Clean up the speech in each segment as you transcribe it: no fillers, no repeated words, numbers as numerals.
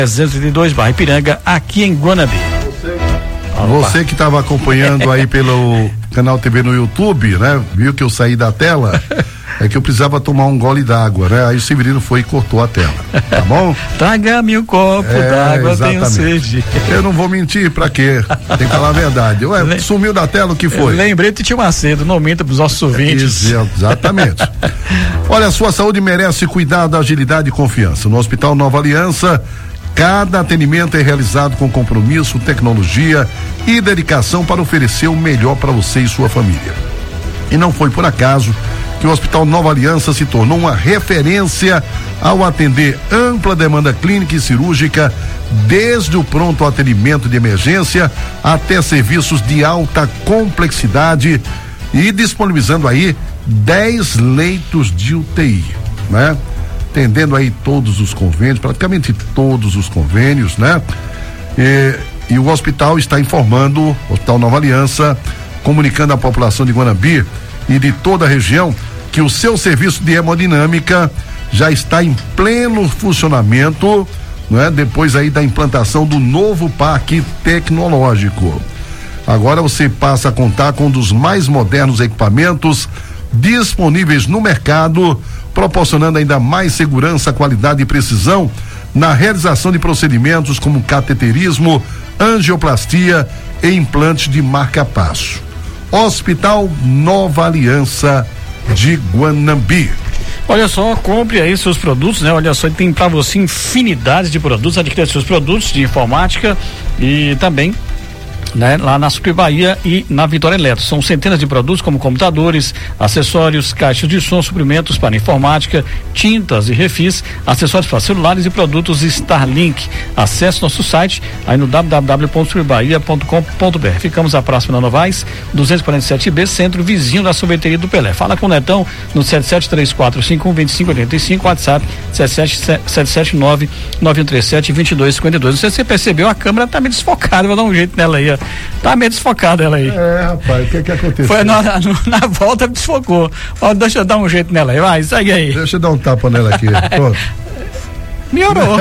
332 bairro Ipiranga, aqui em Guanabi. Você que estava acompanhando aí pelo canal TV no YouTube, né? Viu que eu saí da tela? É que eu precisava tomar um gole d'água, né? Aí o Severino foi e cortou a tela, tá bom? Traga-me um copo d'água, tenho sede. Eu não vou mentir, pra quê? Tem que falar a verdade. Ué, sumiu da tela, o que foi? Lembrei que tinha uma cedo, não minta pros nossos ouvintes. Exatamente. Olha, a sua saúde merece cuidado, agilidade e confiança. No Hospital Nova Aliança, cada atendimento é realizado com compromisso, tecnologia e dedicação para oferecer o melhor para você e sua família. E não foi por acaso que o Hospital Nova Aliança se tornou uma referência ao atender ampla demanda clínica e cirúrgica, desde o pronto atendimento de emergência até serviços de alta complexidade, e disponibilizando aí 10 leitos de UTI, né? Atendendo aí todos os convênios, praticamente todos os convênios, né? E o hospital está informando, o Hospital Nova Aliança, comunicando à população de Guanabi e de toda a região que o seu serviço de hemodinâmica já está em pleno funcionamento, né? Depois aí da implantação do novo parque tecnológico. Agora você passa a contar com um dos mais modernos equipamentos disponíveis no mercado, proporcionando ainda mais segurança, qualidade e precisão na realização de procedimentos como cateterismo, angioplastia e implantes de marca-passo. Hospital Nova Aliança de Guanabi. Olha só, compre aí seus produtos, né? Olha só, tem para você infinidade de produtos, adquira seus produtos de informática e também, né, lá na Super Bahia e na Vitória Eletro. São centenas de produtos como computadores, acessórios, caixas de som, suprimentos para informática, tintas e refis, acessórios para celulares e produtos Starlink. Acesse nosso site aí no www.superbahia.com.br. Ficamos à próxima na Novaes, 247B, centro vizinho da sorveteria do Pelé. Fala com o Netão no 7734512585, WhatsApp 77991372252. Não sei se você percebeu, a câmera tá meio desfocada, vou dar um jeito nela aí, ó. Tá meio desfocada ela aí. Rapaz, o que aconteceu? Foi na volta desfocou. Ó, deixa eu dar um jeito nela aí, vai, segue aí. Deixa eu dar um tapa nela aqui, pronto. Melhorou.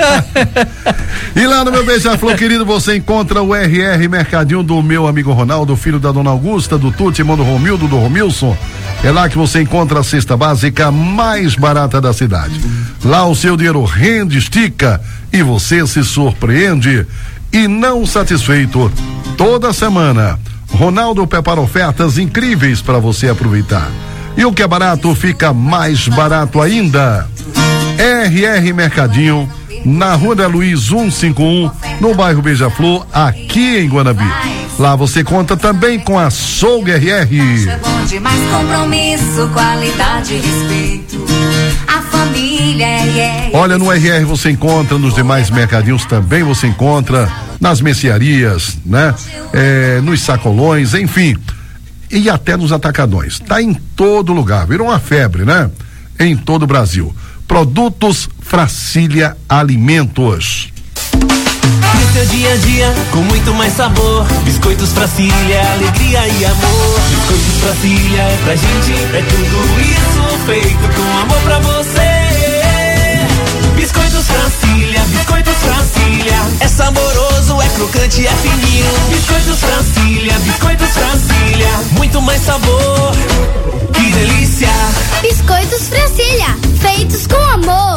E lá no meu Beija-Flor, querido, você encontra o RR Mercadinho do meu amigo Ronaldo, filho da dona Augusta, do Tuti, irmão do Romildo, do Romilson. É lá que você encontra a cesta básica mais barata da cidade. Lá o seu dinheiro rende, estica e você se surpreende. E não satisfeito, toda semana, Ronaldo prepara ofertas incríveis para você aproveitar. E o que é barato fica mais barato ainda. RR Mercadinho, na Rua da Luiz 151, no bairro Beija-Flor, aqui em Guanabi. Lá você conta também com a Açougue RR. Mais compromisso, qualidade e respeito. A família RR. Olha, no RR você encontra, nos demais mercadinhos também você encontra, nas mercearias, né? Nos sacolões, enfim. E até nos atacadões. Tá em todo lugar, virou uma febre, né? Em todo o Brasil. Produtos Fracília Alimentos. No seu dia a dia, com muito mais sabor. Biscoitos Fracília, alegria e amor. Biscoitos Fracília é pra gente, é tudo isso feito com amor pra você. Biscoitos Fracília, Biscoitos Fracília. É saboroso, é crocante, é fininho. Biscoitos Fracília, Biscoitos Fracília. Muito mais sabor, que delícia. Biscoitos Fracília, feitos com amor.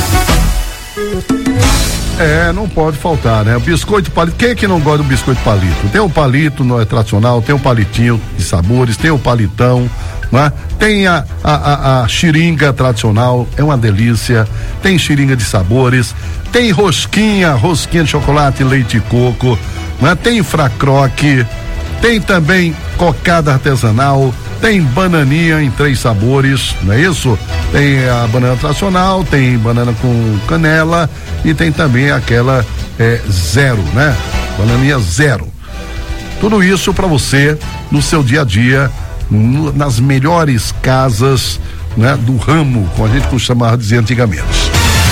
Não pode faltar, né? O biscoito palito, quem é que não gosta do biscoito palito? Tem o palito tradicional, tem o palitinho de sabores, tem o palitão, né? Tem a xiringa tradicional, é uma delícia, tem xiringa de sabores, tem rosquinha de chocolate, leite e coco, né? Tem fracroque, tem também cocada artesanal, tem bananinha em 3 sabores, não é isso? Tem a banana tradicional, tem banana com canela e tem também aquela zero, né? Bananinha zero. Tudo isso para você no seu dia a dia, nas melhores casas, né? Do ramo, como a gente costumava dizer antigamente.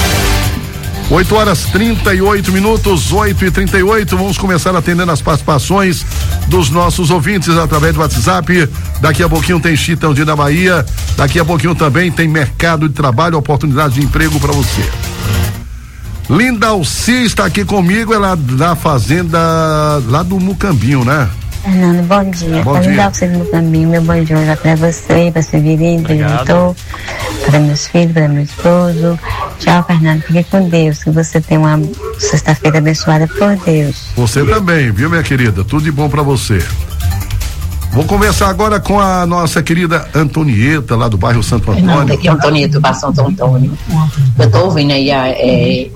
8h38, 8h38, vamos começar atendendo as participações dos nossos ouvintes através do WhatsApp. Daqui a pouquinho tem Chitãozinho da Bahia, daqui a pouquinho também tem mercado de trabalho, oportunidade de emprego para você. Linda Alci está aqui comigo, ela da fazenda lá do Mucambinho, né? Fernando, bom dia. Bom dia. dia. Você no caminho, meu bom dia já para você, para Severino, diretor, para meus filhos, para meu esposo. Tchau, Fernando. Fique com Deus. Que você tenha uma sexta-feira abençoada por Deus. Você também, viu, minha querida? Tudo de bom para você. Vou conversar agora com a nossa querida Antonieta, lá do bairro Santo Antônio. Fernando, aqui é Antonieta, do Santo Antônio. Eu tô ouvindo aí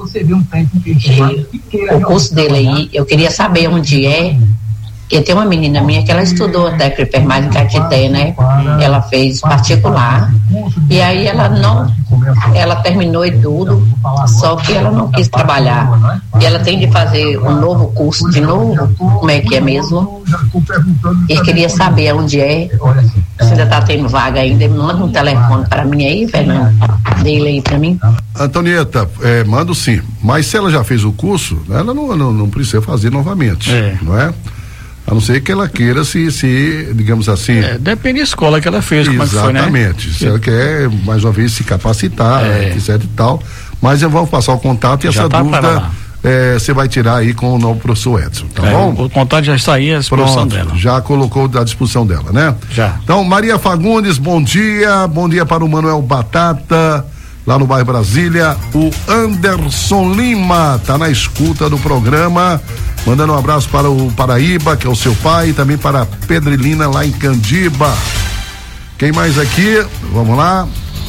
o curso dele aí. Eu queria saber onde é. Porque tem uma menina minha que ela estudou até enfermagem em Caetité, né? Ela fez particular. E aí ela terminou e tudo, só que ela não quis trabalhar. E ela tem de fazer um novo curso de novo, como é que é mesmo? E queria saber onde é, se ainda tá tendo vaga ainda. Manda um telefone para mim aí, Fernando, dele aí para mim. Antonieta, mando sim. Mas se ela já fez o curso, ela não precisa fazer novamente, não é? A não ser que ela queira se digamos assim. Depende da escola que ela fez, como é que foi, né? Exatamente. Se ela quer, mais uma vez, se capacitar, etc e tal. Mas eu vou passar o contato e essa dúvida você vai tirar aí com o novo professor Edson, tá bom? O contato já está aí à disposição dela. Já colocou à disposição dela, né? Já. Então, Maria Fagundes, bom dia para o Manuel Batata, lá no bairro Brasília. O Anderson Lima tá na escuta do programa, mandando um abraço para o Paraíba, que é o seu pai, e também para a Pedrilina lá em Candiba. Quem mais aqui? Vamos lá.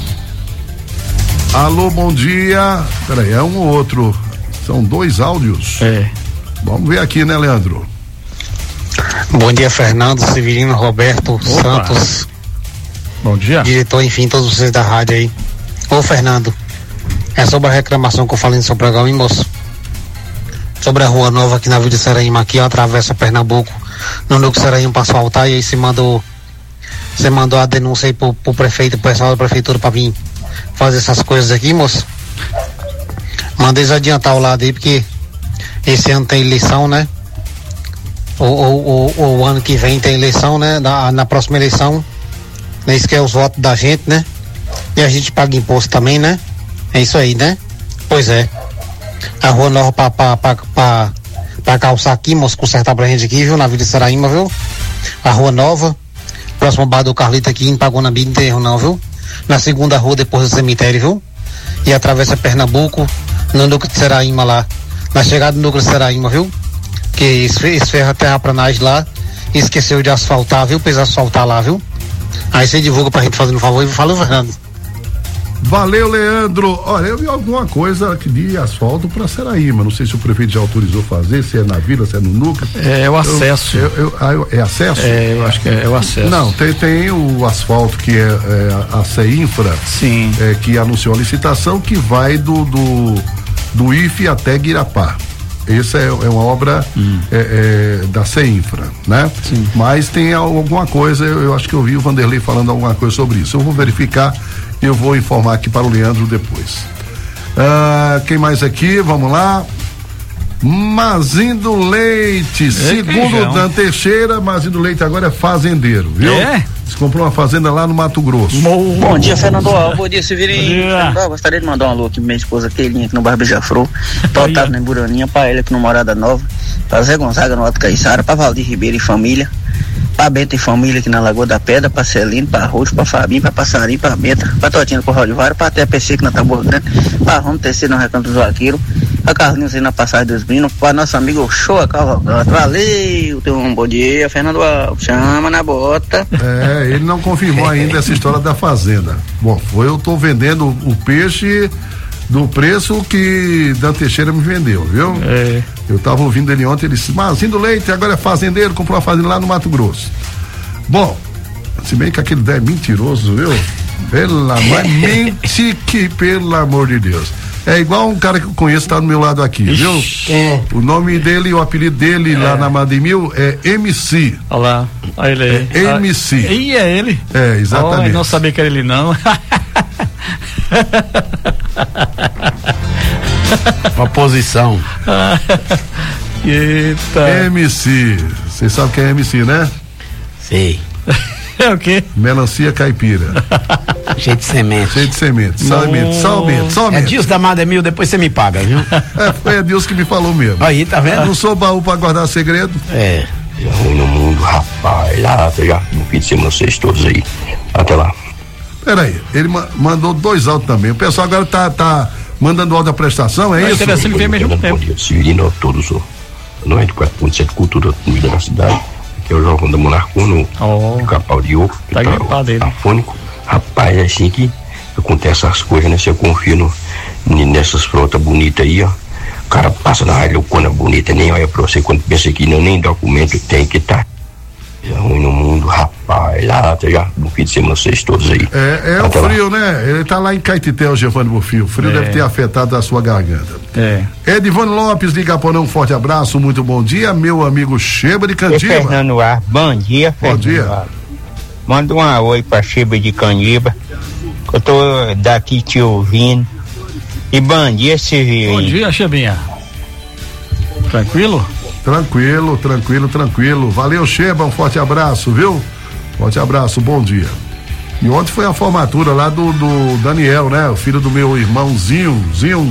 Alô, bom dia. Peraí, é um ou outro. São 2 áudios. Vamos ver aqui, né, Leandro? Bom dia, Fernando, Severino, Roberto, Santos. Bom dia. Diretor, enfim, todos vocês da rádio aí. Ô, Fernando, é sobre a reclamação que eu falei no seu programa, hein, moço? Sobre a Rua Nova aqui na Vila de Seraíma, aqui, ó, atravessa Pernambuco, no núcleo Seraíma pra asfaltar, e aí você mandou a denúncia aí pro prefeito, pro pessoal da prefeitura pra vir fazer essas coisas aqui, moço? Manda eles adiantar o lado aí, porque esse ano tem eleição, né? O ano que vem tem eleição, né? Na próxima eleição, né? Isso que é os votos da gente, né? E a gente paga imposto também, né? É isso aí, né? Pois é. A Rua Nova pra calçar aqui, moço, consertar pra gente aqui, viu? Na Vila de Seraíma, viu? A Rua Nova, próximo ao bar do Carlito aqui, não pagou na Bíblia, não tem erro não, viu? Na segunda rua, depois do cemitério, viu? E atravessa Pernambuco, no núcleo de Seraíma lá. Na chegada do núcleo de Seraíma, viu? Que esferra a terra pra nós lá, e esqueceu de asfaltar, viu? Precisa asfaltar lá, viu? Aí você divulga pra gente fazendo um favor e fala, Fernando. Valeu, Leandro. Olha, eu vi alguma coisa aqui de asfalto para Seraíma. Não sei se o prefeito já autorizou fazer, se é na vila, se é no núcleo. É o acesso. É acesso? Eu acho que é o acesso. Não, tem o asfalto que é a CEINFRA. Sim. Que anunciou a licitação que vai do IFE até Guirapá. Essa é uma obra da CEINFRA, né? Sim. Mas tem alguma coisa, eu acho que eu vi o Vanderlei falando alguma coisa sobre isso. Eu vou verificar e eu vou informar aqui para o Leandro depois. Quem mais aqui? Vamos lá. Mazindo Leite, segundo o Dan Teixeira, Mazindo Leite agora é fazendeiro, viu? Você comprou uma fazenda lá no Mato Grosso. Bom dia, Fernando. Bom dia, Severino. Gostaria de mandar um alô aqui pra minha esposa Keilinha, aqui no bairro Beija-Flor, pra Otávio na Buraninha, pra ela aqui no Morada Nova, pra Zé Gonzaga no Alto Caiçara, pra Valdir Ribeiro e família, pra Bento e família aqui na Lagoa da Pedra, pra Celino, pra Roxo, pra Fabinho, pra Passarinho, pra Benta, pra Totinha com o Rodivara, pra até PC aqui na Taboa Grande, pra Romo Terceiro no Recanto do Zoaqueiro, pra Carlinhos aí na Passagem dos Minos, pra nosso amigo Show Cavalcante. Valeu, tenha um bom dia, Fernando Alves, chama na bota. Ele não confirmou ainda essa história da fazenda. Bom, eu tô vendendo o peixe do preço que Dan Teixeira me vendeu, viu? Eu tava ouvindo ele ontem, ele disse, Mazindo Leite, agora é fazendeiro, comprou uma fazenda lá no Mato Grosso. Bom, se bem que aquele é mentiroso, viu? Mente que, pelo amor de Deus. É igual um cara que eu conheço, tá do meu lado aqui, viu? O nome dele, o apelido dele lá na Mademil é MC. Olha lá, olha ele aí. MC. E é ele? Exatamente. Não sabia que era ele não. Uma posição. Eita. MC. Você sabe quem é MC, né? Sei. É o quê? Melancia caipira. Cheio de semente. Cheio de semente. Só É Deus da Mademil, depois você me paga, viu? Foi Deus que me falou mesmo. Aí, tá vendo? Não sou baú pra guardar segredo. É. Já ruim no mundo, rapaz. Lá, já no fim de semana vocês todos aí. Até lá. Peraí, ele mandou 2 áudios também. O pessoal agora tá mandando áudio da prestação, é isso? Interessante ver mesmo tempo. Bom dia, Severino, a todos. 94.7 Cultura, comida da cidade. Aqui é o João da Monarco, no Capão de Oco. Tá gripado ele. Afônico. Rapaz, é assim que acontece as coisas, né? Se eu confio nessas frotas bonitas aí, ó. O cara passa na área, loucona bonita, nem olha pra você quando pensa que não, nem documento tem que tá. É ruim no mundo, rapaz. Lá, já no fim de semana vocês todos aí. É o frio, né? Ele tá lá em Caetité, o Giovanni Bufio. O frio deve ter afetado a sua garganta. Edivone Lopes, de Igaporã, um forte abraço, muito bom dia, meu amigo Sheba de Candiba. Fernando Ar, bom dia, Fernando. Bom dia. Manda um oi pra Sheba de Candiba, que eu tô daqui te ouvindo. E bom dia, Severino. Bom dia, Shebinha. Tranquilo? Tranquilo. Valeu, Sheba, um forte abraço, viu? Forte abraço, bom dia. E ontem foi a formatura lá do Daniel, né? O filho do meu irmãozinho.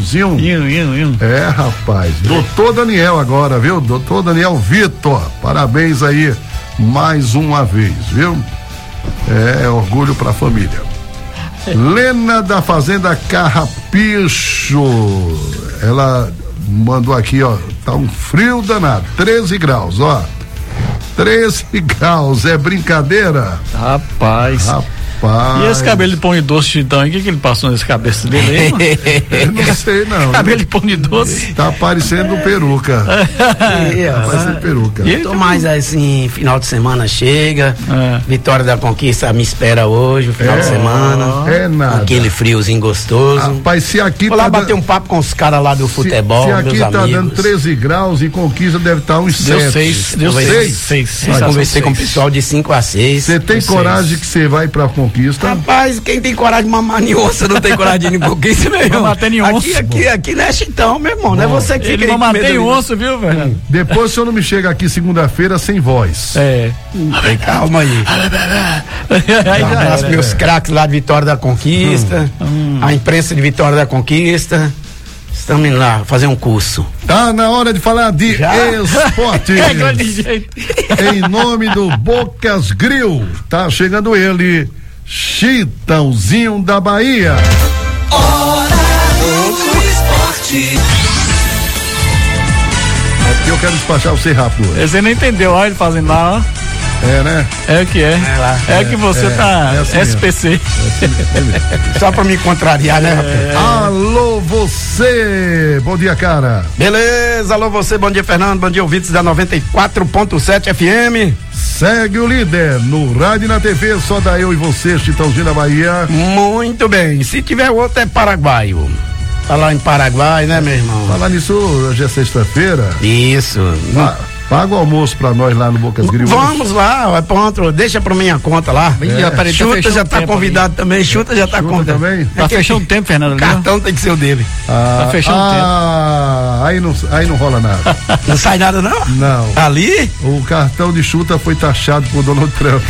É, rapaz. Doutor Daniel agora, viu? Doutor Daniel Vitor. Parabéns aí mais uma vez, viu? É orgulho pra família. Lena da Fazenda Carrapicho. Ela mandou aqui, ó. Tá um frio danado. 13 graus, ó. 13 graus, é brincadeira? Rapaz. E esse cabelo de pão de doce, então, o que ele passou nesse cabeça dele aí? Eu não sei, não. Cabelo de pão de doce. Tá parecendo peruca. Tá parecendo peruca. E tô mais assim, final de semana chega, Vitória da Conquista me espera hoje, o final de semana. É nada. Aquele friozinho gostoso. Rapaz, se aqui vou lá bater um papo com os caras lá do futebol, se aqui meus tá amigos. Dando 13 graus e Conquista deve estar uns 7. Deu 6. Conversei com o pessoal de 5 a 6. Você tem coragem que você vai pra Conquista? Rapaz, quem tem coragem de mamar em onça não tem coragem de ir em Conquista, meu irmão. Aqui não é chitão, meu irmão. Não é você que fica aí. Ele não tem osso, viu, velho? Depois o senhor não me chega aqui segunda-feira sem voz. Calma aí. Um abraço para meus craques lá de Vitória da Conquista, a imprensa de Vitória da Conquista. Estamos indo lá fazer um curso. Tá na hora de falar de esporte. Em nome do Bocas Grill, tá chegando ele, Chitãozinho da Bahia. Hora do esporte. É porque eu quero despachar você rápido. Você não entendeu, olha ele fazendo lá, ó. É, né? É o que é. É que você tá assim SPC. Só pra me contrariar, né, rapaz? Alô, você! Bom dia, cara. Beleza, alô, você, bom dia, Fernando, bom dia, ouvintes da 94.7 FM. Segue o líder no rádio e na TV, só da eu e você, Chitãozinho da Bahia. Muito bem, se tiver outro é paraguaio. Tá lá em Paraguai, né, meu irmão? Falar nisso, hoje é sexta-feira. Isso. Paga o almoço pra nós lá no Bocas Grill. Vamos lá, pronto, deixa pra minha conta lá. Chuta já tá convidado também, Chuta já tá convidado. Também? Tá fechando o tempo, Fernando. O cartão tem que ser o dele. Tá fechando o tempo. Aí não rola nada. Não sai nada, não? Não. Ali? O cartão de Chuta foi taxado por Donald Trump.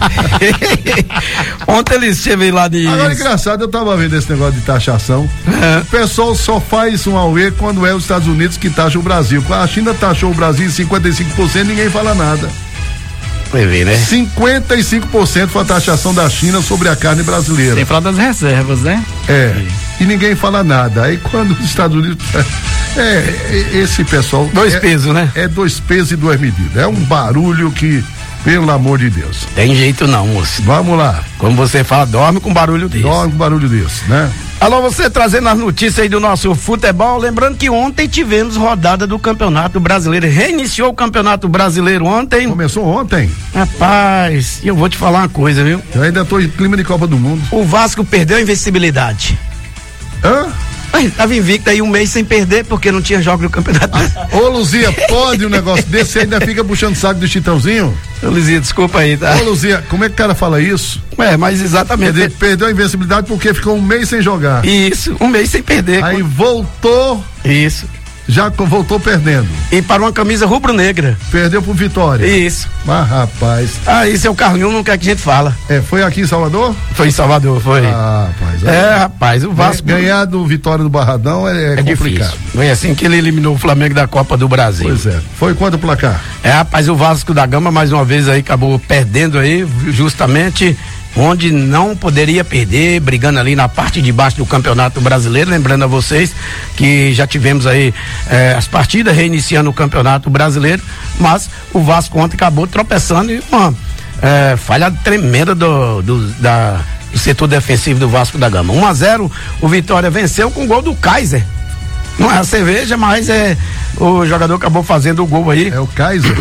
Ontem eles estiveram lá de... Agora, engraçado, eu tava vendo esse negócio de taxação. O pessoal só faz um auê quando é os Estados Unidos que taxa o Brasil. A China taxou o Brasil em 55%, ninguém fala nada. Vai ver, né? 55% foi a taxação da China sobre a carne brasileira. Tem que falar das reservas, né? E ninguém fala nada. Aí quando os Estados Unidos... esse pessoal... Dois pesos, né? É 2 pesos e 2 medidas. É um barulho que, pelo amor de Deus. Tem jeito não, moço. Vamos lá. Como você fala, dorme com barulho desse. Dorme com barulho desse, né? Alô, você trazendo as notícias aí do nosso futebol, lembrando que ontem tivemos rodada do Campeonato Brasileiro, reiniciou o Campeonato Brasileiro ontem. Começou ontem? Rapaz, eu vou te falar uma coisa, viu? Eu ainda tô em clima de Copa do Mundo. O Vasco perdeu a invencibilidade. Tava invicto aí um mês sem perder, porque não tinha jogo no campeonato. Ô, Luzia, pode um negócio desse? Você ainda fica puxando saco do Chitãozinho? Ô, Luzia, desculpa aí, tá? Ô, Luzia, como é que o cara fala isso? Mas exatamente. Ele perdeu a invencibilidade porque ficou um mês sem jogar. Isso, um mês sem perder. Aí voltou. Isso. Já voltou perdendo. E para uma camisa rubro-negra. Perdeu pro Vitória. Isso. Mas, rapaz. Aí, seu Carlinhos não quer que a gente fala. Foi aqui em Salvador? Foi em Salvador, foi. Rapaz. Rapaz, o Vasco. Ganhar do Vitória do Barradão é complicado. Difícil. Foi assim que ele eliminou o Flamengo da Copa do Brasil. Pois é. Foi quanto o placar? Rapaz, o Vasco da Gama mais uma vez aí acabou perdendo aí, justamente onde não poderia perder, brigando ali na parte de baixo do Campeonato Brasileiro. Lembrando a vocês que já tivemos aí as partidas reiniciando o Campeonato Brasileiro, mas o Vasco ontem acabou tropeçando e uma falha tremenda do setor defensivo do Vasco da Gama. 1-0, o Vitória venceu com o gol do Kaiser. Não é a cerveja, mas o jogador acabou fazendo o gol aí. É o Kaiser?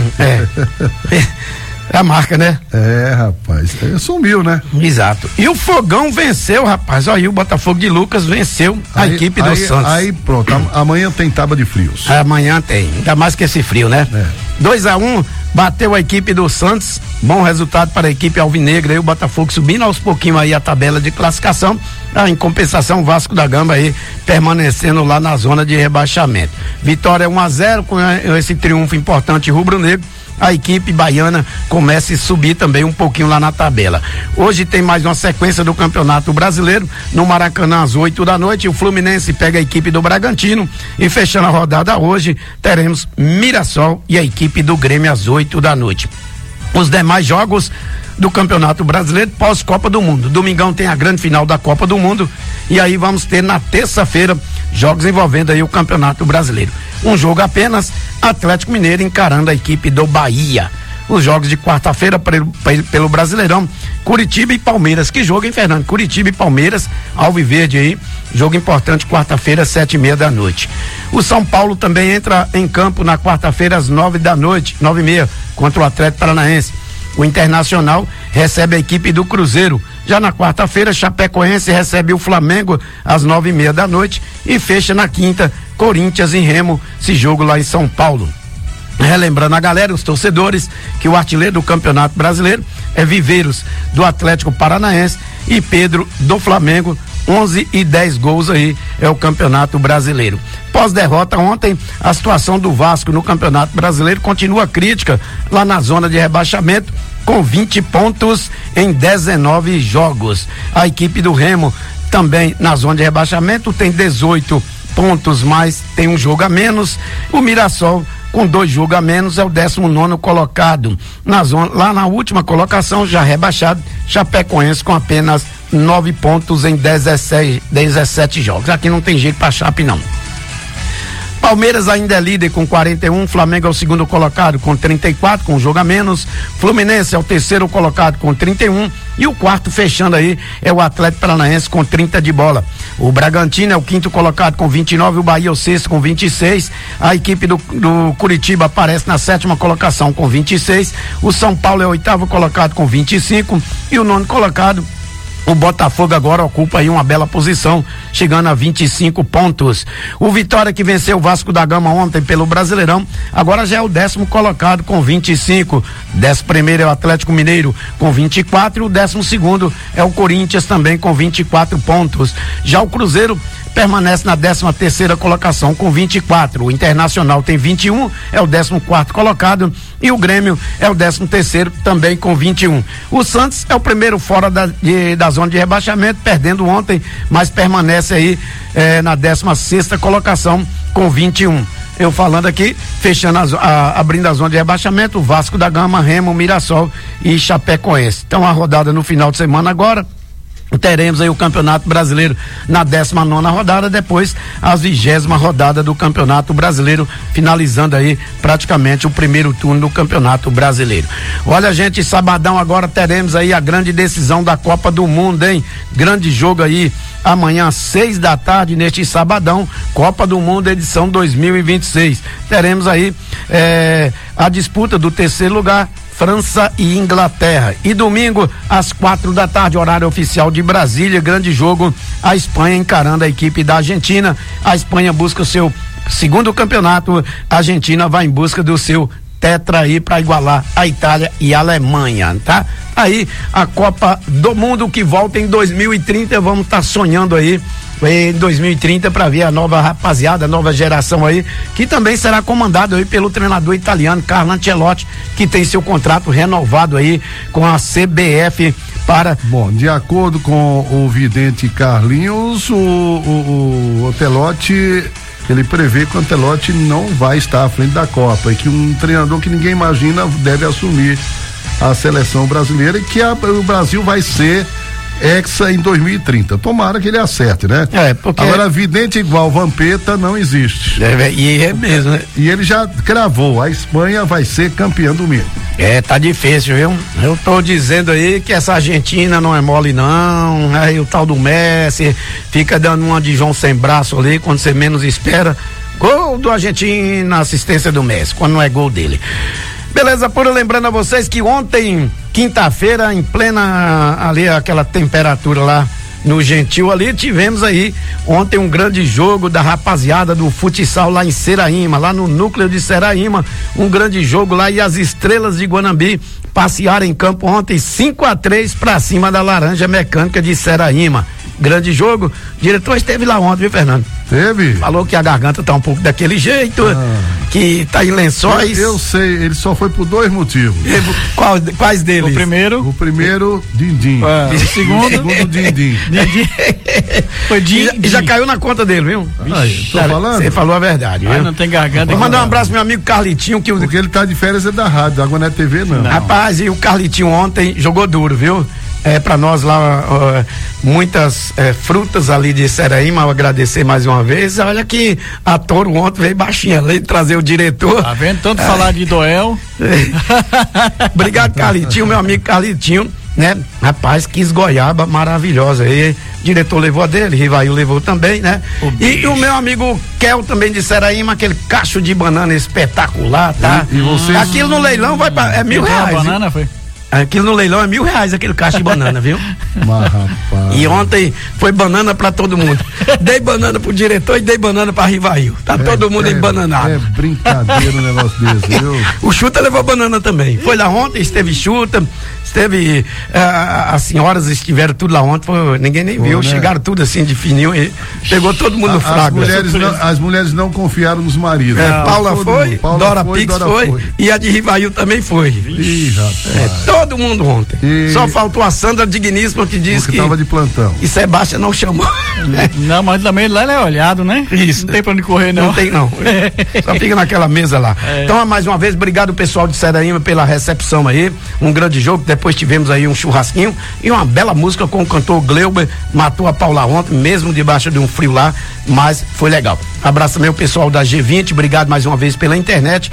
É a marca, né? Rapaz, sumiu, né? Exato. E o Fogão venceu, rapaz. Olha aí, o Botafogo de Lucas venceu a equipe do Santos. Aí pronto, amanhã tem tábua de frios. Amanhã tem, ainda mais que esse frio, né? 2-1, bateu a equipe do Santos, bom resultado para a equipe alvinegra, aí o Botafogo subindo aos pouquinhos aí a tabela de classificação, em compensação o Vasco da Gama aí permanecendo lá na zona de rebaixamento. Vitória 1-0, com esse triunfo importante rubro-negro, a equipe baiana começa a subir também um pouquinho lá na tabela. Hoje tem mais uma sequência do Campeonato Brasileiro, no Maracanã às 8 da noite, o Fluminense pega a equipe do Bragantino e fechando a rodada hoje, teremos Mirassol e a equipe do Grêmio às 8 da noite. Os demais jogos do Campeonato Brasileiro pós-Copa do Mundo. Domingão tem a grande final da Copa do Mundo e aí vamos ter na terça-feira jogos envolvendo aí o Campeonato Brasileiro. Um jogo apenas, Atlético Mineiro encarando a equipe do Bahia. Os jogos de quarta-feira pelo Brasileirão, Curitiba e Palmeiras. Que jogo, hein, Fernando? Curitiba e Palmeiras, Alviverde aí, jogo importante, quarta-feira, 7:30 da noite. O São Paulo também entra em campo na quarta-feira às 9 da noite, 9:30, contra o Atlético Paranaense. O Internacional recebe a equipe do Cruzeiro. Já na quarta-feira, Chapecoense recebe o Flamengo às 9:30 da noite e fecha na quinta, Corinthians e Remo, esse jogo lá em São Paulo. Relembrando a galera, os torcedores, que o artilheiro do Campeonato Brasileiro é Viveiros do Atlético Paranaense e Pedro do Flamengo, 11 e 10 gols aí é o Campeonato Brasileiro. Pós-derrota ontem, a situação do Vasco no Campeonato Brasileiro continua crítica lá na zona de rebaixamento, com 20 pontos em 19 jogos. A equipe do Remo também na zona de rebaixamento tem 18 pontos, mas tem um jogo a menos. O Mirassol com 2 jogos a menos é o 19º colocado na zona, lá na última colocação, já rebaixado, Chapecoense com apenas 9 pontos em 17 jogos. Aqui não tem jeito pra Chape, não. Palmeiras ainda é líder com 41, Flamengo é o segundo colocado com 34, com um jogo a menos, Fluminense é o terceiro colocado com 31 e o quarto fechando aí é o Atlético Paranaense com 30 de bola. O Bragantino é o quinto colocado com 29, o Bahia é o sexto com 26, a equipe do Curitiba aparece na sétima colocação com 26, o São Paulo é o oitavo colocado com 25 e o nono colocado, o Botafogo, agora ocupa aí uma bela posição, chegando a 25 pontos. O Vitória, que venceu o Vasco da Gama ontem pelo Brasileirão, agora já é o 10º colocado com 25. 11º é o Atlético Mineiro com 24 e o 12º é o Corinthians também com 24 pontos. Já o Cruzeiro permanece na 13ª colocação com 24. O Internacional tem 21, é o 14º colocado e o Grêmio é o 13º também com 21. O Santos é o primeiro fora da zona de rebaixamento, perdendo ontem, mas permanece aí na 16ª colocação com 21. Eu falando aqui, fechando abrindo a zona de rebaixamento, o Vasco da Gama, Remo, Mirassol e Chapecoense. Então a rodada no final de semana agora, teremos aí o Campeonato Brasileiro na 19ª rodada, depois a 20ª rodada do Campeonato Brasileiro, finalizando aí praticamente o primeiro turno do Campeonato Brasileiro. Olha, gente, sabadão agora teremos aí a grande decisão da Copa do Mundo, hein? Grande jogo aí amanhã às 6 da tarde neste sabadão, Copa do Mundo edição 2026. Teremos aí a disputa do terceiro lugar, França e Inglaterra. E domingo, às 4 da tarde, horário oficial de Brasília, grande jogo, a Espanha encarando a equipe da Argentina. A Espanha busca o seu segundo campeonato, a Argentina vai em busca do seu tetra aí para igualar a Itália e a Alemanha, tá? Aí a Copa do Mundo que volta em 2030, vamos estar sonhando aí em 2030 para ver a nova rapaziada, a nova geração aí, que também será comandado aí pelo treinador italiano Carlo Ancelotti, que tem seu contrato renovado aí com a CBF para... Bom, de acordo com o vidente Carlinhos, o Ancelotti, ele prevê que o Ancelotti não vai estar à frente da Copa e que um treinador que ninguém imagina deve assumir a seleção brasileira e que o Brasil vai ser hexa em 2030. Tomara que ele acerte, né? Porque... Agora, vidente igual Vampeta não existe. E é mesmo, né? E ele já cravou, a Espanha vai ser campeã do mundo. Tá difícil, viu? Eu tô dizendo aí que essa Argentina não é mole não, aí o tal do Messi fica dando uma de João sem braço ali, quando você menos espera, gol do Argentina, assistência do Messi, quando não é gol dele. Beleza, pura, lembrando a vocês que ontem, quinta-feira, em plena ali aquela temperatura lá no Gentil ali, tivemos aí ontem um grande jogo da rapaziada do futsal lá em Seraíma, lá no núcleo de Seraíma, um grande jogo lá e as Estrelas de Guanambi passearam em campo ontem 5-3 pra cima da Laranja Mecânica de Seraíma. Grande jogo, o diretor esteve lá ontem, viu, Fernando? Teve? Falou que a garganta tá um pouco daquele jeito, que tá em lençóis. Eu sei, ele só foi por 2 motivos. Quais deles? O primeiro, Dindim. O segundo, Dindim. Foi Dindim. E já caiu na conta dele, viu? Tô falando? Você falou a verdade, viu? Não tem garganta. Vou mandar um abraço pro meu amigo Carlitinho. Porque ele tá de férias da rádio, da Agora TV não. Rapaz, e o Carlitinho ontem jogou duro, viu? Pra nós lá, muitas frutas ali de Seraíma, agradecer mais uma vez. Olha que a Toro ontem veio baixinha, além de trazer o diretor. Tá vendo? Tanto falar de Doel. Obrigado, Carlitinho, meu amigo Carlitinho, né? Rapaz, que esgoiaba maravilhosa aí. O diretor levou a dele, Rivail levou também, né? E o meu amigo Kel também de Seraíma, aquele cacho de banana espetacular, tá? E vocês... Aquilo no leilão vai pra, é R$1.000. A banana foi? Aquilo no leilão é R$1.000, aquele cacho de banana, viu? Mas, rapaz. E ontem foi banana pra todo mundo. Dei banana pro diretor e dei banana pra Rivail. Tá todo mundo embananado. É brincadeira um negócio desse, viu? O Chuta levou banana também. Foi lá ontem, esteve Chuta, esteve. As senhoras estiveram tudo lá ontem, ninguém nem viu. Né? Chegaram tudo assim de fininho e pegou todo mundo fraco. As mulheres não confiaram nos maridos. Paula foi, Dora Pix foi e a de Rivail também foi. Ih, rapaz. Todo mundo ontem. Só faltou a Sandra Digníssima que disse que tava de plantão. E Sebastião não chamou. Não, mas também lá ele é olhado, né? Isso. Não tem pra onde correr, não. Não tem, não. Só fica naquela mesa lá. Então, mais uma vez, obrigado pessoal de Seraíma pela recepção aí. Um grande jogo. Depois tivemos aí um churrasquinho e uma bela música com o cantor Gleuber. Matou a Paula ontem, mesmo debaixo de um frio lá, mas foi legal. Abraço também o pessoal da G20. Obrigado mais uma vez pela internet.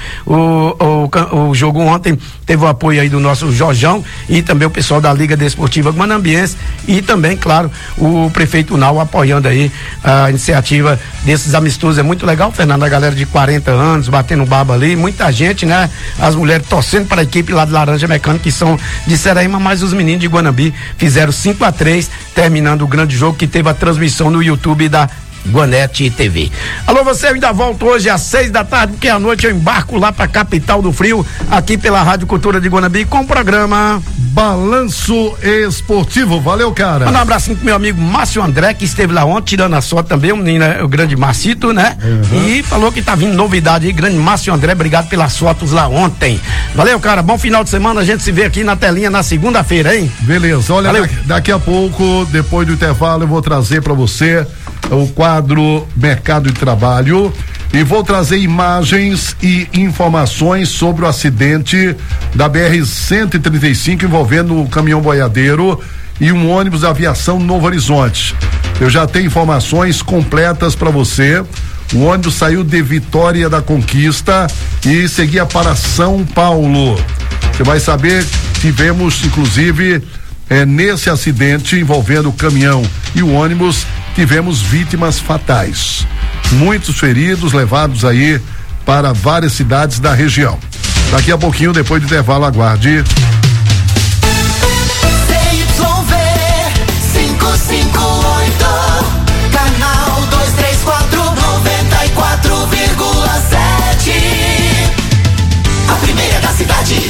O jogo ontem teve o apoio aí do nosso Jorjão e também o pessoal da Liga Desportiva Guanambiense e também, claro, o prefeito Unal apoiando aí a iniciativa desses amistosos. É muito legal, Fernando, a galera de 40 anos batendo baba ali, muita gente, né? As mulheres torcendo para a equipe lá de Laranja Mecânica, que são de Seraíma, mas os meninos de Guanambi fizeram 5-3, terminando o grande jogo que teve a transmissão no YouTube da Guanete TV. Alô, você, eu ainda volto hoje às 6 da tarde, porque à noite eu embarco lá pra capital do frio, aqui pela Rádio Cultura de Guanambi, com o programa Balanço Esportivo. Valeu, cara. Manda um abracinho pro meu amigo Márcio André, que esteve lá ontem, tirando a sorte também, o menino, o grande Marcito, né? E falou que tá vindo novidade aí, grande Márcio André, obrigado pelas fotos lá ontem. Valeu, cara, bom final de semana, a gente se vê aqui na telinha na segunda-feira, hein? Beleza, olha, daqui a pouco, depois do intervalo, eu vou trazer pra você o quadro Mercado de Trabalho e vou trazer imagens e informações sobre o acidente da BR-135 envolvendo o caminhão boiadeiro e um ônibus da aviação Novo Horizonte. Eu já tenho informações completas para você. O ônibus saiu de Vitória da Conquista e seguia para São Paulo. Você vai saber, tivemos inclusive nesse acidente envolvendo o caminhão e o ônibus, tivemos vítimas fatais. Muitos feridos levados aí para várias cidades da região. Daqui a pouquinho, depois do intervalo, aguarde. CYV 558, canal 234, 94,7. A primeira da cidade.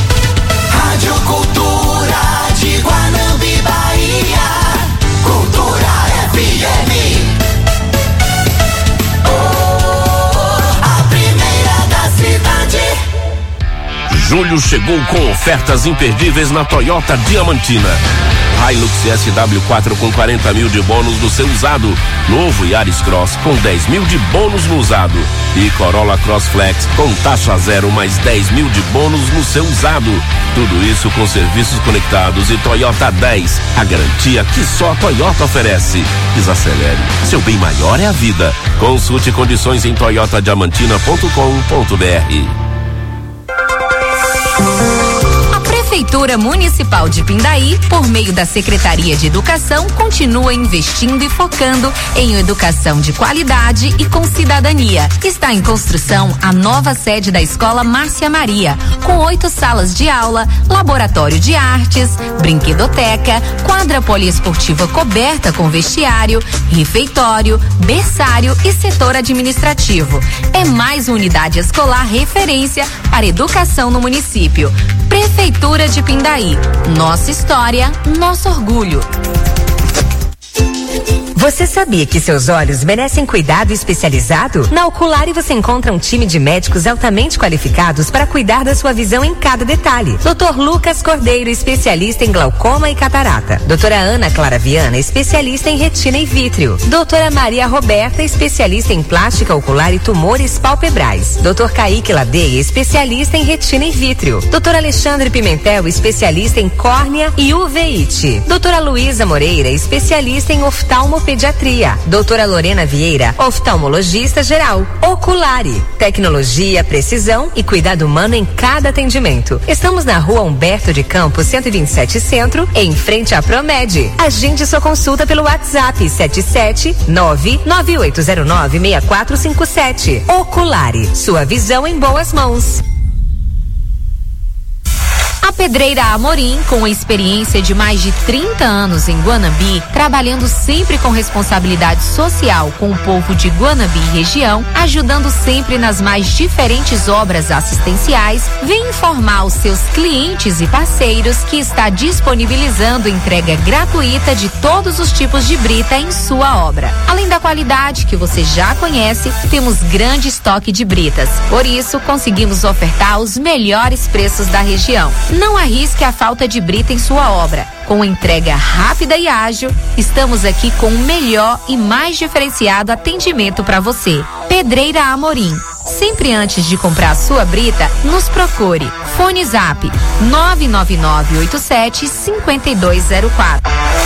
Rádio Cultura de Guanambi, Bahia. Cultura. Julho chegou com ofertas imperdíveis na Toyota Diamantina. Hilux SW4 com 40 mil de bônus no seu usado. Novo Yaris Cross com 10 mil de bônus no usado. E Corolla Cross Flex com taxa zero mais 10 mil de bônus no seu usado. Tudo isso com serviços conectados e Toyota 10. A garantia que só a Toyota oferece. Desacelere. Seu bem maior é a vida. Consulte condições em toyotadiamantina.com.br. Prefeitura Municipal de Pindaí, por meio da Secretaria de Educação, continua investindo e focando em educação de qualidade e com cidadania. Está em construção a nova sede da Escola Márcia Maria, com 8 salas de aula, laboratório de artes, brinquedoteca, quadra poliesportiva coberta com vestiário, refeitório, berçário e setor administrativo. É mais uma unidade escolar referência para educação no município. Prefeitura de Pindaí. Nossa história, nosso orgulho. Você sabia que seus olhos merecem cuidado especializado? Na Oculari você encontra um time de médicos altamente qualificados para cuidar da sua visão em cada detalhe. Dr. Lucas Cordeiro, especialista em glaucoma e catarata. Doutora Ana Clara Viana, especialista em retina e vítreo. Doutora Maria Roberta, especialista em plástica ocular e tumores palpebrais. Dr. Kaique Ladeia, especialista em retina e vítreo. Dr. Alexandre Pimentel, especialista em córnea e uveíte. Doutora Luísa Moreira, especialista em oftalmopediatria. Doutora Lorena Vieira, oftalmologista geral. Oculari, tecnologia, precisão e cuidado humano em cada atendimento. Estamos na Rua Humberto de Campos, 127 Centro, em frente à Promed. Agende sua consulta pelo WhatsApp 77998096457. Oculari, sua visão em boas mãos. A Pedreira Amorim, com a experiência de mais de 30 anos em Guanambi, trabalhando sempre com responsabilidade social com o povo de Guanambi e região, ajudando sempre nas mais diferentes obras assistenciais, vem informar os seus clientes e parceiros que está disponibilizando entrega gratuita de todos os tipos de brita em sua obra. Além da qualidade que você já conhece, temos grande estoque de britas. Por isso, conseguimos ofertar os melhores preços da região. Não arrisque a falta de brita em sua obra. Com entrega rápida e ágil, estamos aqui com o melhor e mais diferenciado atendimento para você. Pedreira Amorim. Sempre antes de comprar a sua brita, nos procure. Fone Zap 99987-5204.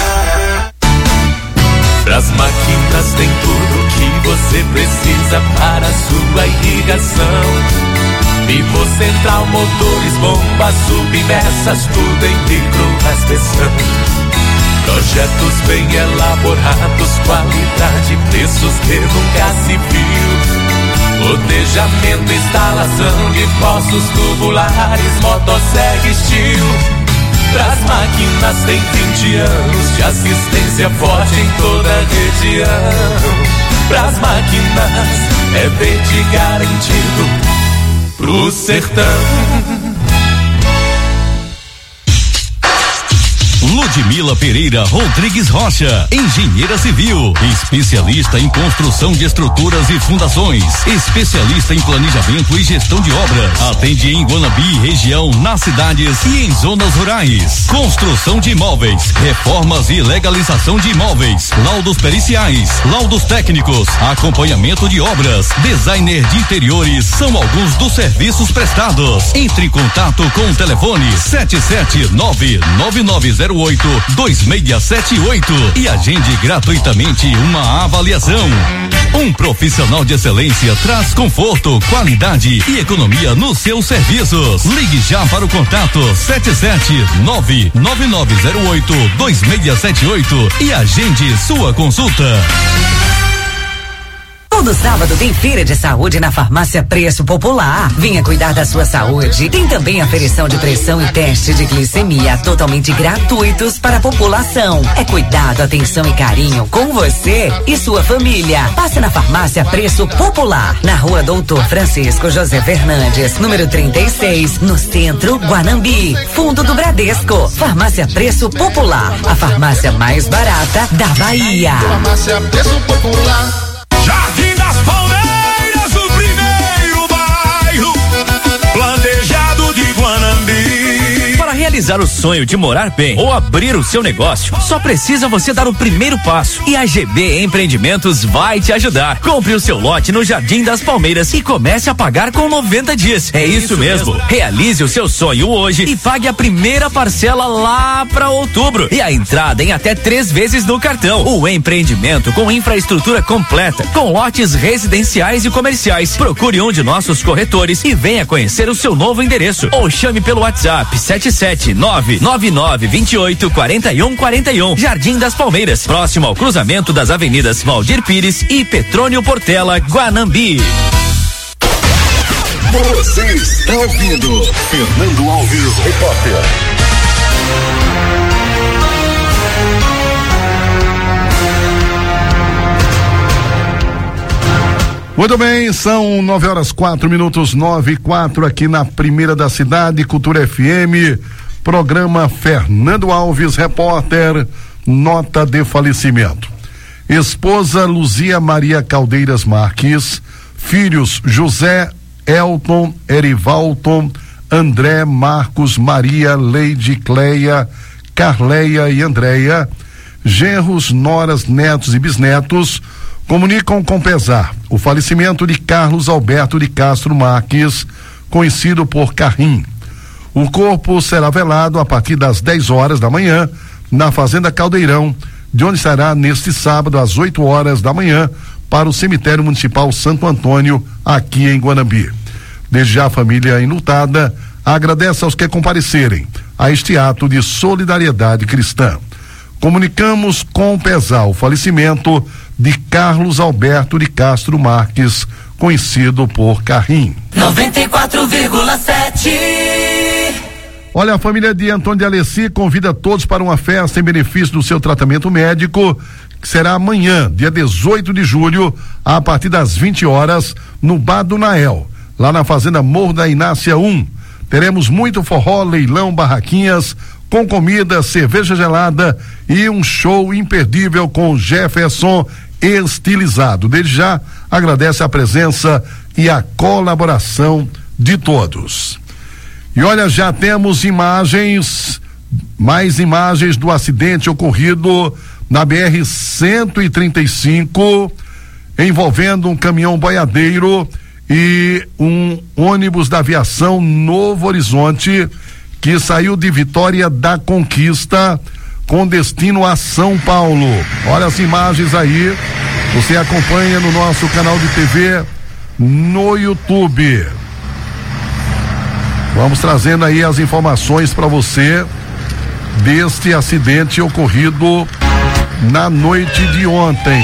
Pras máquinas tem tudo que você precisa para a sua irrigação. Vivo Central, motores, bombas, submersas, tudo em micro-raspeção. Projetos bem elaborados, qualidade, preços que nunca se viu. Planejamento, instalação de poços tubulares, motosserra estilo. Pras máquinas tem 20 anos de assistência forte em toda a região. Pras máquinas é verde garantido pro sertão. Ludmila Pereira Rodrigues Rocha, engenheira civil, especialista em construção de estruturas e fundações, especialista em planejamento e gestão de obras. Atende em Guanambi, região, nas cidades e em zonas rurais. Construção de imóveis, reformas e legalização de imóveis, laudos periciais, laudos técnicos, acompanhamento de obras, designer de interiores, são alguns dos serviços prestados. Entre em contato com o telefone 77999082678 e agende gratuitamente uma avaliação. Um profissional de excelência traz conforto, qualidade e economia nos seus serviços. Ligue já para o contato 77999082678 e agende sua consulta. Todo sábado tem feira de saúde na Farmácia Preço Popular. Venha cuidar da sua saúde. Tem também aferição de pressão e teste de glicemia totalmente gratuitos para a população. É cuidado, atenção e carinho com você e sua família. Passe na Farmácia Preço Popular, na Rua Doutor Francisco José Fernandes, número 36, no centro, Guanambi. Fundo do Bradesco. Farmácia Preço Popular, a farmácia mais barata da Bahia. Farmácia Preço Popular. Jardim das Palmeiras, o primeiro bairro planejado de Guanambi. realizar o sonho de morar bem ou abrir o seu negócio, só precisa você dar o primeiro passo. E a GB Empreendimentos vai te ajudar. Compre o seu lote no Jardim das Palmeiras e comece a pagar com 90 dias. É isso mesmo. Realize o seu sonho hoje e pague a primeira parcela lá para outubro. E a entrada em até 3 vezes no cartão. O empreendimento com infraestrutura completa, com lotes residenciais e comerciais. Procure um de nossos corretores e venha conhecer o seu novo endereço. Ou chame pelo WhatsApp 77999284141. Jardim das Palmeiras, próximo ao cruzamento das avenidas Valdir Pires e Petrônio Portela, Guanambi. Você está ouvindo Fernando Alves, repórter. Muito bem, são 9h04, 9h04 aqui na primeira da cidade, Cultura FM, programa Fernando Alves, repórter, nota de falecimento. Esposa Luzia Maria Caldeiras Marques, filhos José, Elton, Erivalton, André, Marcos, Maria, Leide, Cleia, Carleia e Andréia, genros, noras, netos e bisnetos, comunicam com pesar o falecimento de Carlos Alberto de Castro Marques, conhecido por Carrim. O corpo será velado a partir das 10 horas da manhã na Fazenda Caldeirão, de onde será neste sábado às 8 horas da manhã para o Cemitério Municipal Santo Antônio, aqui em Guanambi. Desde já a família enlutada agradece aos que comparecerem a este ato de solidariedade cristã. Comunicamos com pesar o falecimento de Carlos Alberto de Castro Marques, conhecido por Carrim. 94,7. Olha, a família de Antônio de Alessi convida todos para uma festa em benefício do seu tratamento médico, que será amanhã, dia 18 de julho, a partir das 20 horas, no Bar do Nael, lá na Fazenda Morro da Inácia 1. Teremos muito forró, leilão, barraquinhas, com comida, cerveja gelada e um show imperdível com Jefferson estilizado. Desde já, agradece a presença e a colaboração de todos. E olha, já temos mais imagens do acidente ocorrido na BR-135, envolvendo um caminhão boiadeiro e um ônibus da aviação Novo Horizonte, que saiu de Vitória da Conquista com destino a São Paulo. Olha as imagens aí, você acompanha no nosso canal de TV no YouTube. Vamos trazendo aí as informações para você deste acidente ocorrido na noite de ontem.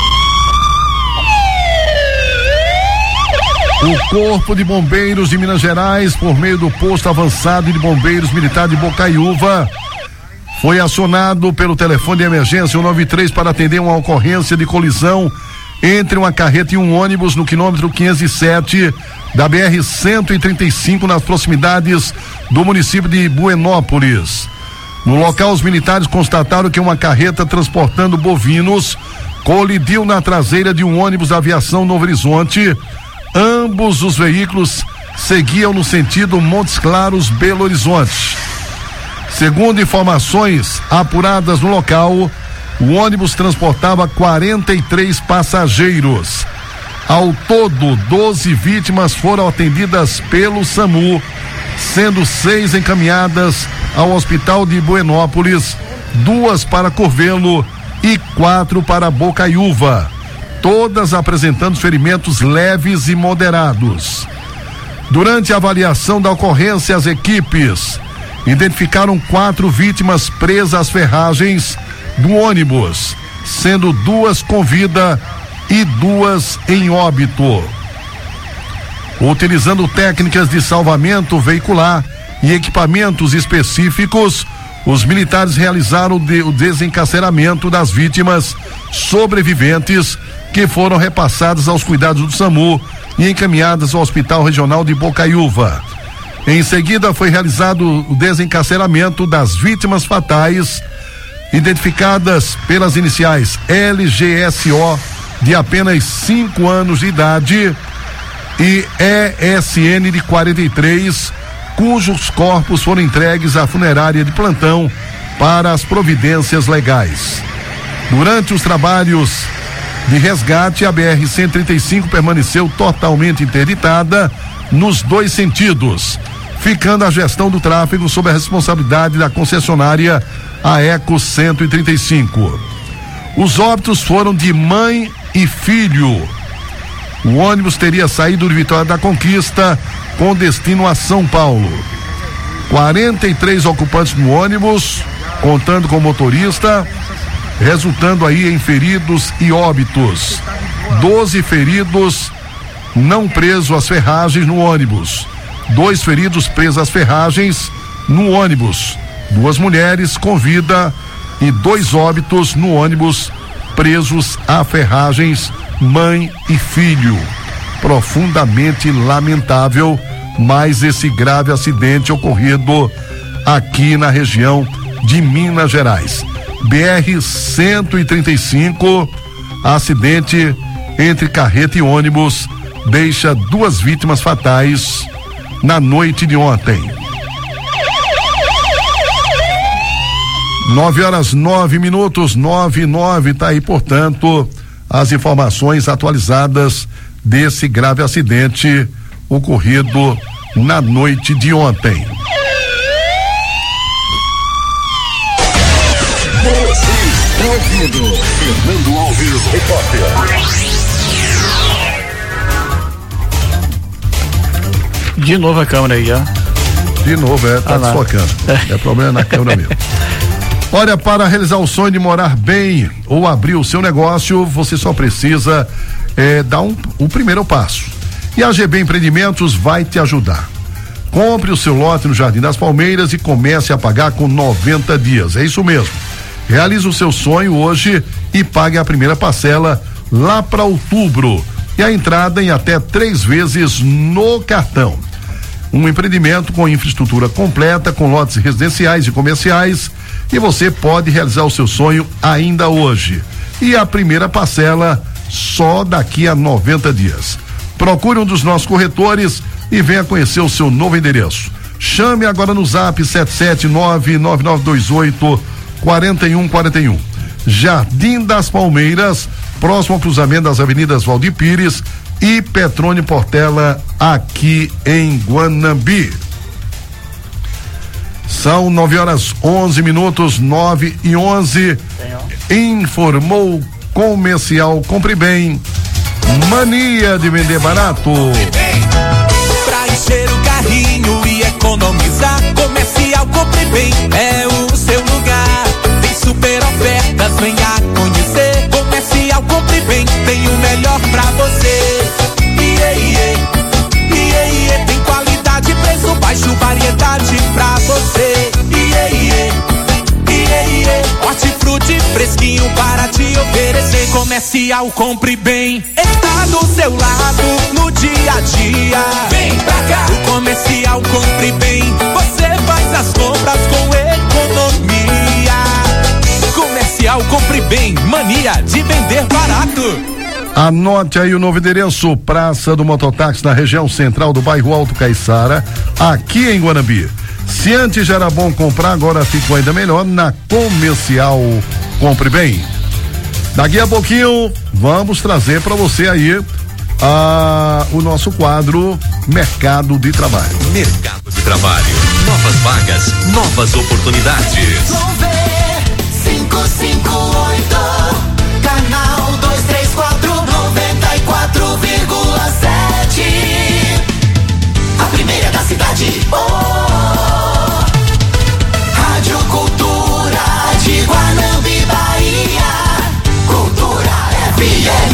O Corpo de Bombeiros de Minas Gerais, por meio do posto avançado de bombeiros militar de Bocaiúva, foi acionado pelo telefone de emergência 193 para atender uma ocorrência de colisão entre uma carreta e um ônibus no quilômetro 507 da BR-135, nas proximidades do município de Buenópolis. No local, os militares constataram que uma carreta transportando bovinos colidiu na traseira de um ônibus da aviação Novo Horizonte. Ambos os veículos seguiam no sentido Montes Claros, Belo Horizonte. Segundo informações apuradas no local, o ônibus transportava 43 passageiros. Ao todo, 12 vítimas foram atendidas pelo SAMU, sendo 6 encaminhadas ao hospital de Buenópolis, 2 para Curvelo e 4 para Bocaiúva, todas apresentando ferimentos leves e moderados. Durante a avaliação da ocorrência, as equipes identificaram 4 vítimas presas às ferragens do ônibus, sendo 2 com vida e 2 em óbito. Utilizando técnicas de salvamento veicular e equipamentos específicos, os militares realizaram o desencarceramento das vítimas sobreviventes, que foram repassadas aos cuidados do SAMU e encaminhadas ao Hospital Regional de Bocaiúva. Em seguida, foi realizado o desencarceramento das vítimas fatais, identificadas pelas iniciais LGSO, de apenas 5 anos de idade, e ESN, de 43, cujos corpos foram entregues à funerária de plantão para as providências legais. Durante os trabalhos de resgate, a BR-135 permaneceu totalmente interditada nos dois sentidos, ficando a gestão do tráfego sob a responsabilidade da concessionária AECO 135. Os óbitos foram de mãe e filho. O ônibus teria saído de Vitória da Conquista com destino a São Paulo. 43 ocupantes no ônibus, contando com o motorista, resultando aí em feridos e óbitos. 12 feridos não presos às ferragens no ônibus. 2 feridos presos às ferragens no ônibus. 2 mulheres com vida e 2 óbitos no ônibus presos a ferragens, mãe e filho. Profundamente lamentável mais esse grave acidente ocorrido aqui na região de Minas Gerais. BR-135, acidente entre carreta e ônibus, deixa 2 vítimas fatais na noite de ontem. 9h09, 9:09, tá aí, portanto, as informações atualizadas desse grave acidente ocorrido na noite de ontem. Você está ouvindo Fernando Alves, repórter. De novo a câmera aí, ó. De novo, tá desfocando. É problema na câmera mesmo. Olha, para realizar o sonho de morar bem ou abrir o seu negócio, você só precisa dar o primeiro passo. E a GB Empreendimentos vai te ajudar. Compre o seu lote no Jardim das Palmeiras e comece a pagar com 90 dias. É isso mesmo. Realize o seu sonho hoje e pague a primeira parcela lá para outubro. E a entrada em até 3 vezes no cartão. Um empreendimento com infraestrutura completa, com lotes residenciais e comerciais, e você pode realizar o seu sonho ainda hoje. E a primeira parcela só daqui a 90 dias. Procure um dos nossos corretores e venha conhecer o seu novo endereço. Chame agora no Zap 779-9928-4141. Jardim das Palmeiras, próximo ao cruzamento das avenidas Valdir Pires e Petrônio Portela, aqui em Guanambi. São 9h11, 9:11. Informou Comercial Compre Bem. Mania de vender barato. Pra encher o carrinho e economizar, Comercial Compre Bem é o seu lugar. Tem super ofertas, venha conhecer. Comercial Compre Bem tem o melhor pra você. Tem qualidade, preço baixo, variedade pra você. Hortifruti fresquinho para te oferecer. Comercial Compre Bem está do seu lado no dia a dia. Vem pra cá. O Comercial Compre Bem, você faz as compras com economia. Comercial Compre Bem, mania de vender barato. Anote aí o novo endereço: Praça do Mototáxi, na região central do bairro Alto Caiçara, aqui em Guanambi. Se antes já era bom comprar, agora ficou ainda melhor na Comercial Compre Bem. Daqui a pouquinho vamos trazer para você aí o nosso quadro Mercado de Trabalho. Mercado de Trabalho, novas vagas, novas oportunidades. 558, canal 234, 94,7. A primeira da cidade. Rádio Cultura de Guanambi, Bahia. Cultura FM.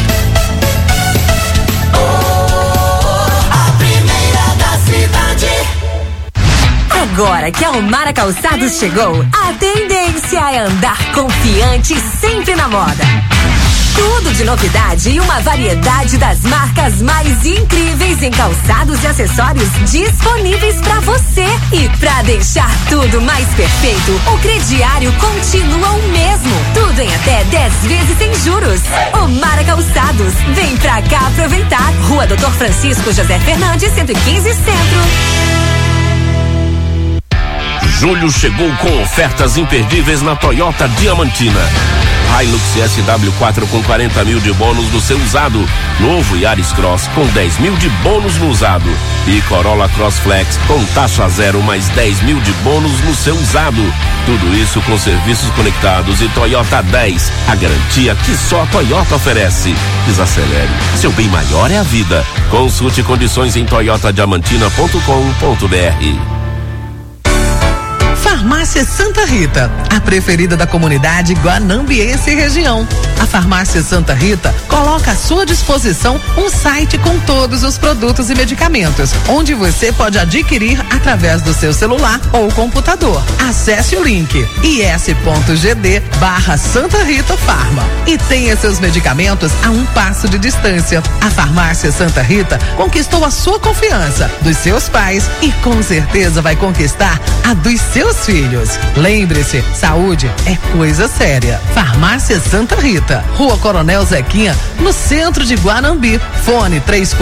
A primeira da cidade. Agora que a Almara Calçados chegou, a tendência é andar confiante sempre na moda. Tudo de novidade e uma variedade das marcas mais incríveis em calçados e acessórios disponíveis para você. E para deixar tudo mais perfeito, o crediário continua o mesmo. Tudo em até 10 vezes sem juros. Almara Calçados, vem pra cá aproveitar. Rua Doutor Francisco José Fernandes, 115 Centro. Julho chegou com ofertas imperdíveis na Toyota Diamantina. Hilux SW4 com 40 mil de bônus no seu usado. Novo Yaris Cross com 10 mil de bônus no usado. E Corolla Cross Flex com taxa zero mais 10 mil de bônus no seu usado. Tudo isso com serviços conectados e Toyota 10. A garantia que só a Toyota oferece. Desacelere. Seu bem maior é a vida. Consulte condições em toyotadiamantina.com.br. Farmácia Santa Rita, a preferida da comunidade guanambiense e região. A Farmácia Santa Rita coloca à sua disposição um site com todos os produtos e medicamentos, onde você pode adquirir através do seu celular ou computador. Acesse o link is.gd/Santa Rita Farma e tenha seus medicamentos a um passo de distância. A Farmácia Santa Rita conquistou a sua confiança, dos seus pais e com certeza vai conquistar a dos seus filhos. Lembre-se, saúde é coisa séria. Farmácia Santa Rita, Rua Coronel Zequinha, no centro de Guanambi. Fone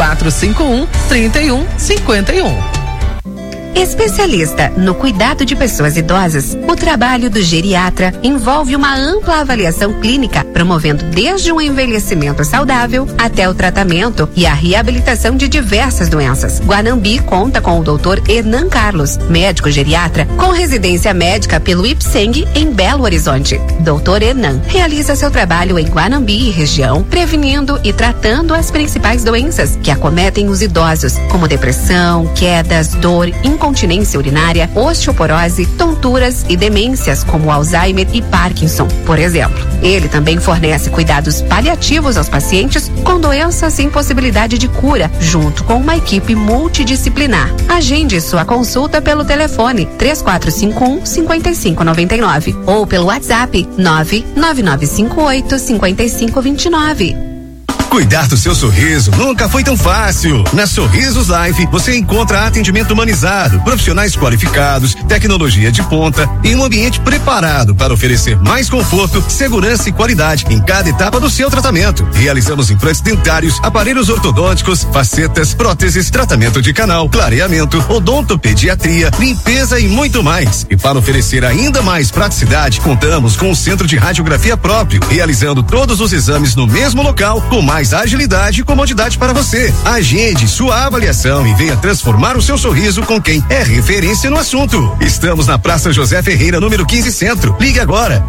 3451-3151. Especialista no cuidado de pessoas idosas, o trabalho do geriatra envolve uma ampla avaliação clínica, promovendo desde um envelhecimento saudável até o tratamento e a reabilitação de diversas doenças. Guanambi conta com o Dr. Hernan Carlos, médico geriatra com residência médica pelo IPSENG em Belo Horizonte. Dr. Hernan realiza seu trabalho em Guanambi e região, prevenindo e tratando as principais doenças que acometem os idosos, como depressão, quedas, dor, incontinência urinária, osteoporose, tonturas e demências como Alzheimer e Parkinson, por exemplo. Ele também fornece cuidados paliativos aos pacientes com doenças sem possibilidade de cura, junto com uma equipe multidisciplinar. Agende sua consulta pelo telefone 3451-5599 ou pelo WhatsApp 99958-5529. Cuidar do seu sorriso nunca foi tão fácil. Na Sorrisos Life você encontra atendimento humanizado, profissionais qualificados, tecnologia de ponta e um ambiente preparado para oferecer mais conforto, segurança e qualidade em cada etapa do seu tratamento. Realizamos implantes dentários, aparelhos ortodônticos, facetas, próteses, tratamento de canal, clareamento, odontopediatria, limpeza e muito mais. E para oferecer ainda mais praticidade, contamos com um centro de radiografia próprio, realizando todos os exames no mesmo local com mais agilidade e comodidade para você. Agende sua avaliação e venha transformar o seu sorriso com quem é referência no assunto. Estamos na Praça José Ferreira, número 15 Centro. Ligue agora,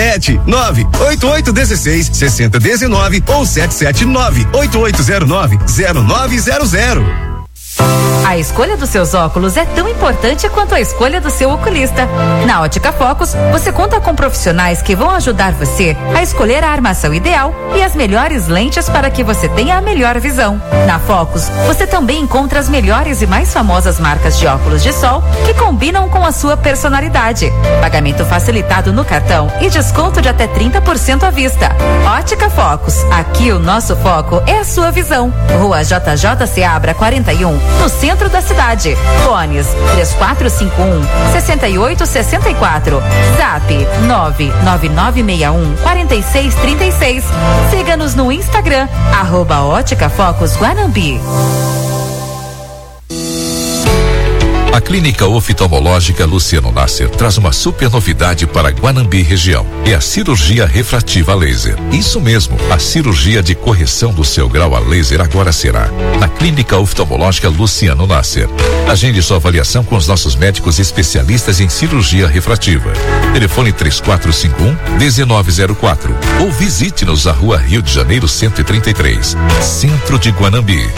779-8816-6019 ou 779-8809-0900. A escolha dos seus óculos é tão importante quanto a escolha do seu oculista. Na Ótica Focus, você conta com profissionais que vão ajudar você a escolher a armação ideal e as melhores lentes para que você tenha a melhor visão. Na Focus, você também encontra as melhores e mais famosas marcas de óculos de sol que combinam com a sua personalidade. Pagamento facilitado no cartão e desconto de até 30% à vista. Ótica Focus, aqui o nosso foco é a sua visão. Rua JJ Seabra 41, no centro da cidade. Fones 3451-6864. Zap 99961-4636. Siga-nos no Instagram, @Ótica Focus Guanambi. A Clínica Oftalmológica Luciano Nasser traz uma super novidade para Guanambi região. É a cirurgia refrativa a laser. Isso mesmo, a cirurgia de correção do seu grau a laser agora será na Clínica Oftalmológica Luciano Nasser. Agende sua avaliação com os nossos médicos especialistas em cirurgia refrativa. Telefone 3451-1904 ou visite-nos na Rua Rio de Janeiro 133, Centro de Guanambi.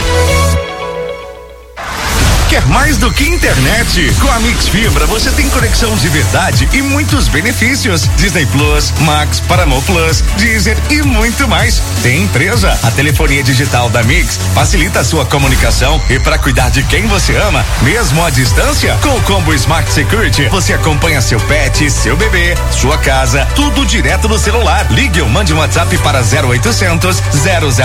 Quer mais do que internet? Com a Mix Fibra você tem conexão de verdade e muitos benefícios. Disney Plus, Max, Paramount Plus, Deezer e muito mais. Tem empresa. A telefonia digital da Mix facilita a sua comunicação e para cuidar de quem você ama, mesmo à distância, com o combo Smart Security, você acompanha seu pet, seu bebê, sua casa, tudo direto no celular. Ligue ou mande um WhatsApp para 0800 000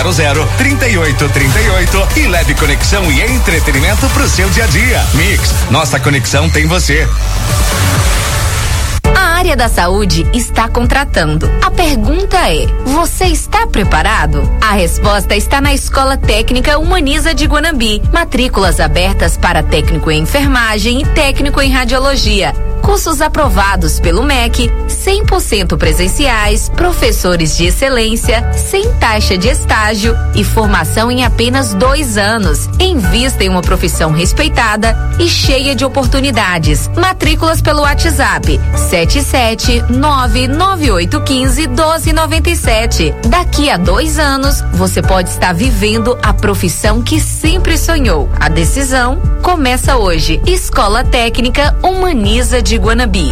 3838 e leve conexão e entretenimento pro seu dia a dia. Mix, nossa conexão tem você. A área da saúde está contratando. A pergunta é: você está preparado? A resposta está na Escola Técnica Humaniza de Guanambi. Matrículas abertas para técnico em enfermagem e técnico em radiologia. cursos aprovados pelo MEC, 100% presenciais, professores de excelência, sem taxa de estágio e formação em apenas 2 anos. Invista em uma profissão respeitada e cheia de oportunidades. Matrículas pelo WhatsApp 77998151297. Daqui a 2 anos, você pode estar vivendo a profissão que sempre sonhou. A decisão começa hoje. Escola Técnica Humaniza de Guanabi.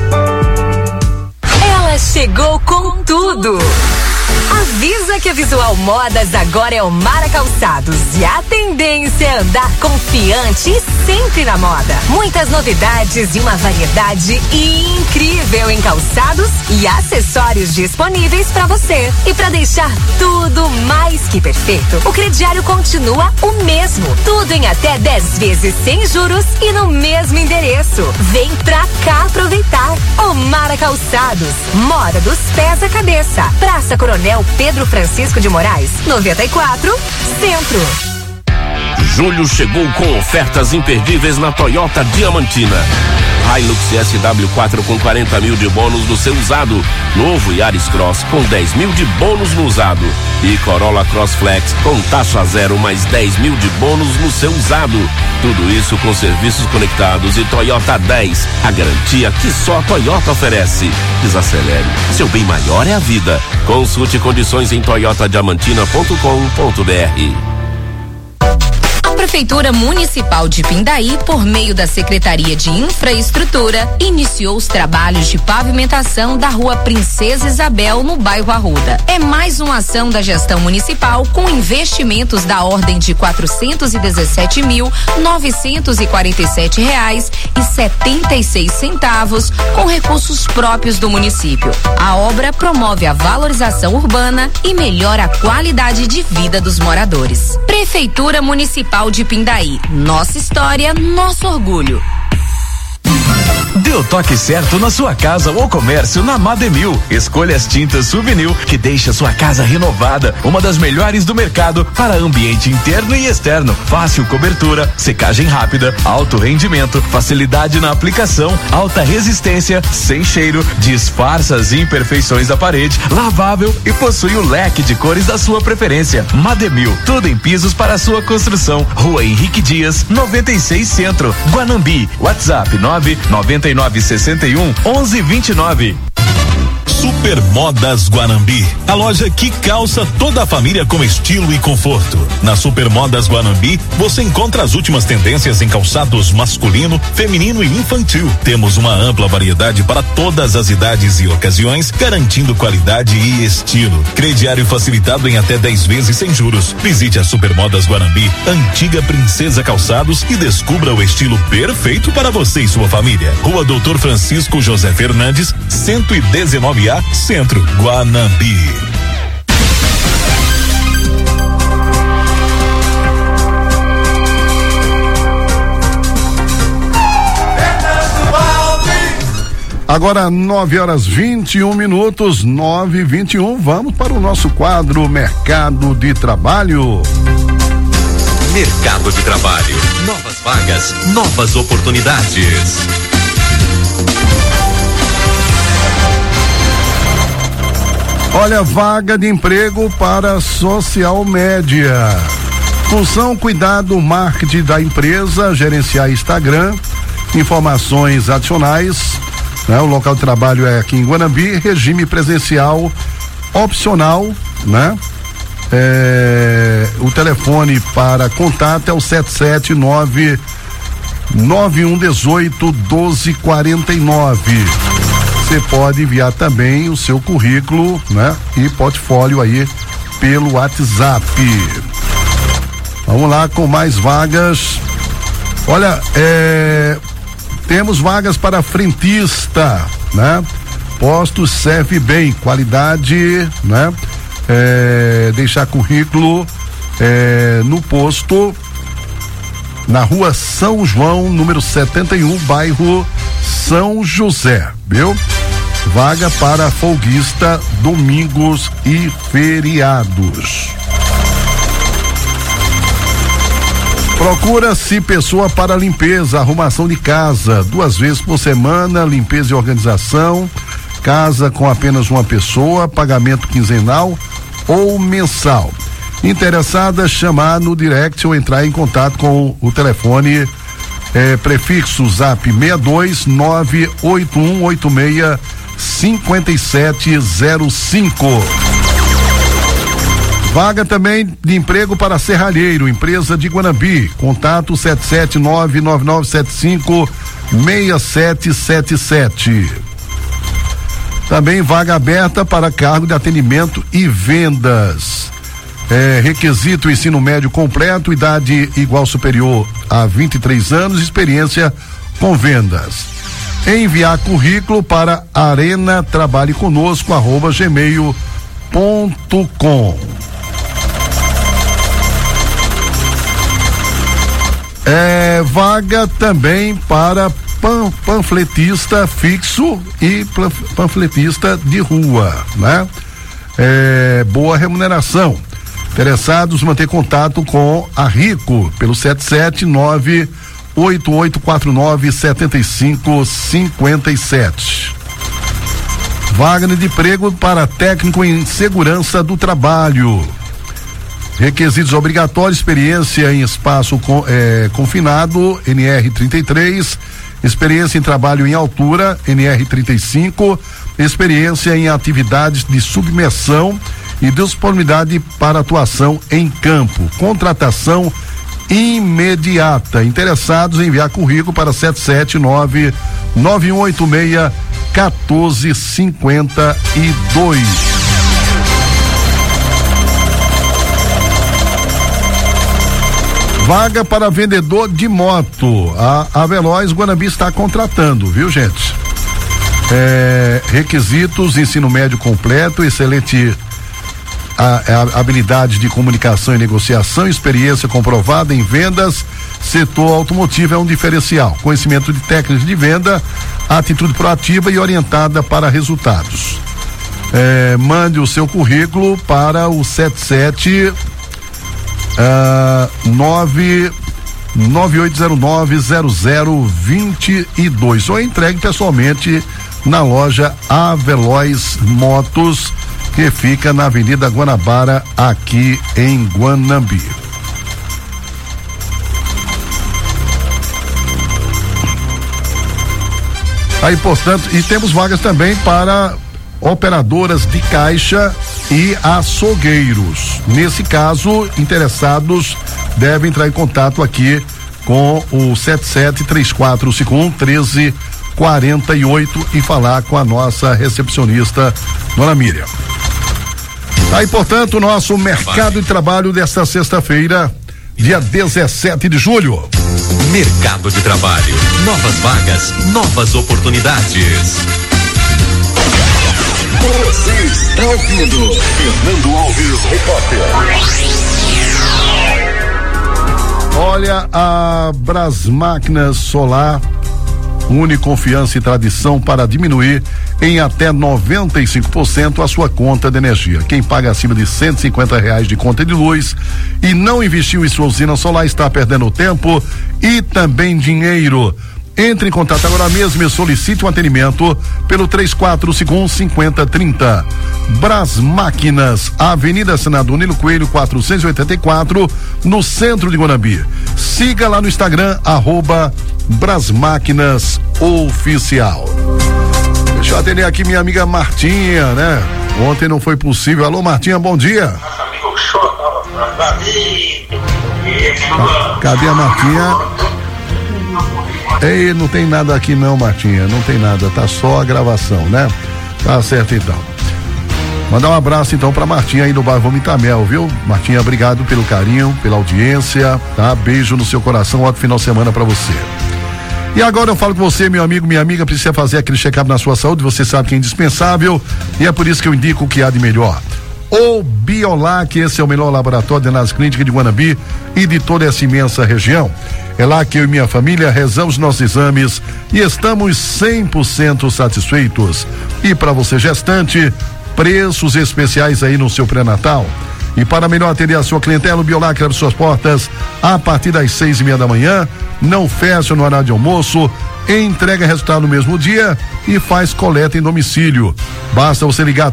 Ela chegou com tudo. Avisa que a Visual Modas agora é o Mara Calçados e a tendência é andar confiante e sempre na moda. Muitas novidades e uma variedade incrível em calçados e acessórios disponíveis para você. E para deixar tudo mais que perfeito, o crediário continua o mesmo. Tudo em até 10 vezes sem juros e no mesmo endereço. Vem pra cá aproveitar. O Mara Calçados, moda dos pés à cabeça. Praça Coronel Pedro Francisco de Moraes, 94, Centro. Julho chegou com ofertas imperdíveis na Toyota Diamantina. Hilux SW4 com 40 mil de bônus no seu usado. Novo Yaris Cross com 10 mil de bônus no usado. E Corolla Cross Flex com taxa zero mais 10 mil de bônus no seu usado. Tudo isso com serviços conectados e Toyota 10. A garantia que só a Toyota oferece. Desacelere. Seu bem maior é a vida. Consulte condições em toyotadiamantina.com.br. A Prefeitura Municipal de Pindaí, por meio da Secretaria de Infraestrutura, iniciou os trabalhos de pavimentação da Rua Princesa Isabel, no bairro Arruda. É mais uma ação da gestão municipal com investimentos da ordem de R$417.947,76, com recursos próprios do município. A obra promove a valorização urbana e melhora a qualidade de vida dos moradores. Prefeitura Municipal de Pindaí. Nossa história, nosso orgulho. Dê o toque certo na sua casa ou comércio na Mademil. Escolha as tintas Souvenir que deixa sua casa renovada. Uma das melhores do mercado para ambiente interno e externo. Fácil cobertura, secagem rápida, alto rendimento, facilidade na aplicação, alta resistência, sem cheiro, disfarça as imperfeições da parede, lavável e possui o leque de cores da sua preferência. Mademil, tudo em pisos para a sua construção. Rua Henrique Dias, 96 Centro, Guanambi. WhatsApp 99961-1129. Super Modas Guanambi, a loja que calça toda a família com estilo e conforto. Na Super Modas Guanambi, você encontra as últimas tendências em calçados masculino, feminino e infantil. Temos uma ampla variedade para todas as idades e ocasiões, garantindo qualidade e estilo. Crediário facilitado em até 10 vezes sem juros. Visite a Super Modas Guanambi, antiga Princesa Calçados, e descubra o estilo perfeito para você e sua família. Rua Doutor Francisco José Fernandes, 119A, Centro, Guanambi. Agora 9h21, 9h21, vamos para o nosso quadro Mercado de Trabalho. Mercado de Trabalho, novas vagas, novas oportunidades. Olha, vaga de emprego para social média. Função: cuidar do marketing da empresa, gerenciar Instagram, informações adicionais, né? O local de trabalho é aqui em Guanambi, regime presencial opcional, né? O telefone para contato é o 77991181249. Você pode enviar também o seu currículo, né? E portfólio aí pelo WhatsApp. Vamos lá com mais vagas. Olha, temos vagas para frentista, né? Postos serve bem, qualidade, né? Deixar currículo no posto na Rua São João, número 71, bairro São José, viu? Vaga para folguista, domingos e feriados. Procura-se pessoa para limpeza, arrumação de casa, 2 vezes por semana, limpeza e organização, casa com apenas uma pessoa, pagamento quinzenal ou mensal. Interessada, chamar no direct ou entrar em contato com o telefone prefixo zap 62 98186 5705. Vaga também de emprego para serralheiro, empresa de Guanambi, contato 77999756777. Também vaga aberta para cargo de atendimento e vendas. Requisito ensino médio completo, idade igual ou superior a 23 anos, experiência com vendas. Enviar currículo para arenatrabalheconosco@gmail.com. Vaga também para panfletista fixo e panfletista de rua, né? Boa remuneração. Interessados, manter contato com a Rico pelo 77988497557. Vaga de emprego para técnico em segurança do trabalho. Requisitos obrigatórios: experiência em espaço confinado, NR33, experiência em trabalho em altura, NR35, experiência em atividades de submersão e disponibilidade para atuação em campo. Contratação imediata. Interessados, enviar currículo para 77991861452. Vaga para vendedor de moto. A Veloz Guanambi está contratando, viu, gente? Requisitos: ensino médio completo, excelente habilidades de comunicação e negociação, experiência comprovada em vendas, setor automotivo é um diferencial, conhecimento de técnicas de venda, atitude proativa e orientada para resultados. Mande o seu currículo para o 98090022 ou entregue pessoalmente na loja A Veloz Motos, que fica na Avenida Guanabara, aqui em Guanambi. Aí, portanto, e temos vagas também para operadoras de caixa e açougueiros. Nesse caso, interessados devem entrar em contato aqui com o 7734511348 e falar com a nossa recepcionista, dona Miriam. Aí, portanto, o nosso mercado de trabalho desta sexta-feira, dia 17 de julho. Mercado de trabalho, novas vagas, novas oportunidades. Você está ouvindo Fernando Alves, repórter. Olha, a Brasmáquinas Solar une confiança e tradição para diminuir em até 95% a sua conta de energia. Quem paga acima de R$150 de conta de luz e não investiu em sua usina solar está perdendo tempo e também dinheiro. Entre em contato agora mesmo e solicite um atendimento pelo 3451-5030. Brasmáquinas, Avenida Senador Nilo Coelho 484, no centro de Guanambi. Siga lá no Instagram, @Brasmáquinas Oficial. Deixa eu atender aqui minha amiga Martinha, né? Ontem não foi possível. Alô, Martinha, bom dia. Cadê a Martinha? Ei, não tem nada aqui não, Martinha, não tem nada, tá só a gravação, né? Tá certo então. Mandar um abraço então pra Martinha aí do bairro Vomitamel, viu? Martinha, obrigado pelo carinho, pela audiência, tá? Beijo no seu coração, ótimo final de semana pra você. E agora eu falo com você, meu amigo, minha amiga, precisa fazer aquele check-up na sua saúde, você sabe que é indispensável e é por isso que eu indico o que há de melhor. O Biolac, esse é o melhor laboratório de análise clínica de Guanambi e de toda essa imensa região. É lá que eu e minha família rezamos nossos exames e estamos 100% satisfeitos. E para você gestante, preços especiais aí no seu pré-natal. E para melhor atender a sua clientela, o Biolac abre suas portas a partir das 6:30 da manhã, não fecha no horário de almoço, entrega resultado no mesmo dia e faz coleta em domicílio. Basta você ligar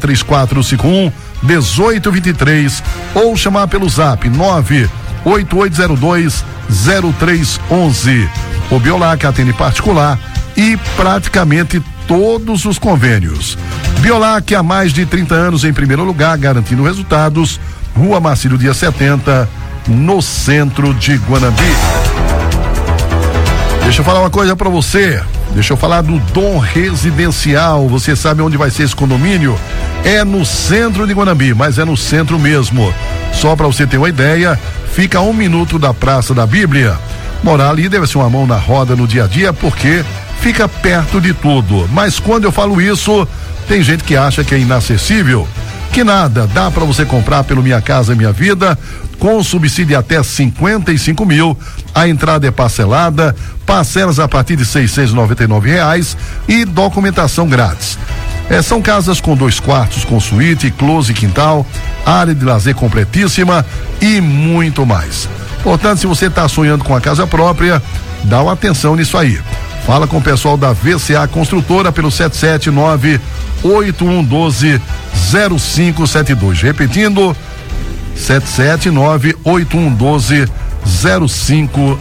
3451-1823 ou chamar pelo zap 98802-0311. O Biolac atende particular e praticamente todos os convênios. Biolac há mais de 30 anos em primeiro lugar, garantindo resultados. Rua Marcílio Dias 70, no centro de Guanambi. Deixa eu falar uma coisa pra você. Deixa eu falar do Dom Residencial. Você sabe onde vai ser esse condomínio? É no centro de Guanambi, mas é no centro mesmo. Só pra você ter uma ideia, fica a 1 minuto da Praça da Bíblia. Morar ali deve ser uma mão na roda no dia a dia, porque fica perto de tudo. Mas quando eu falo isso, tem gente que acha que é inacessível. Que nada, dá para você comprar pelo Minha Casa Minha Vida, com subsídio até 55 mil. A entrada é parcelada, parcelas a partir de R$699 e documentação grátis. São casas com 2 quartos, com suíte, close, quintal, área de lazer completíssima e muito mais. Portanto, se você está sonhando com a casa própria, dá uma atenção nisso aí. Fala com o pessoal da VCA Construtora pelo 779-8112-0572. Repetindo, 779-8112-0572.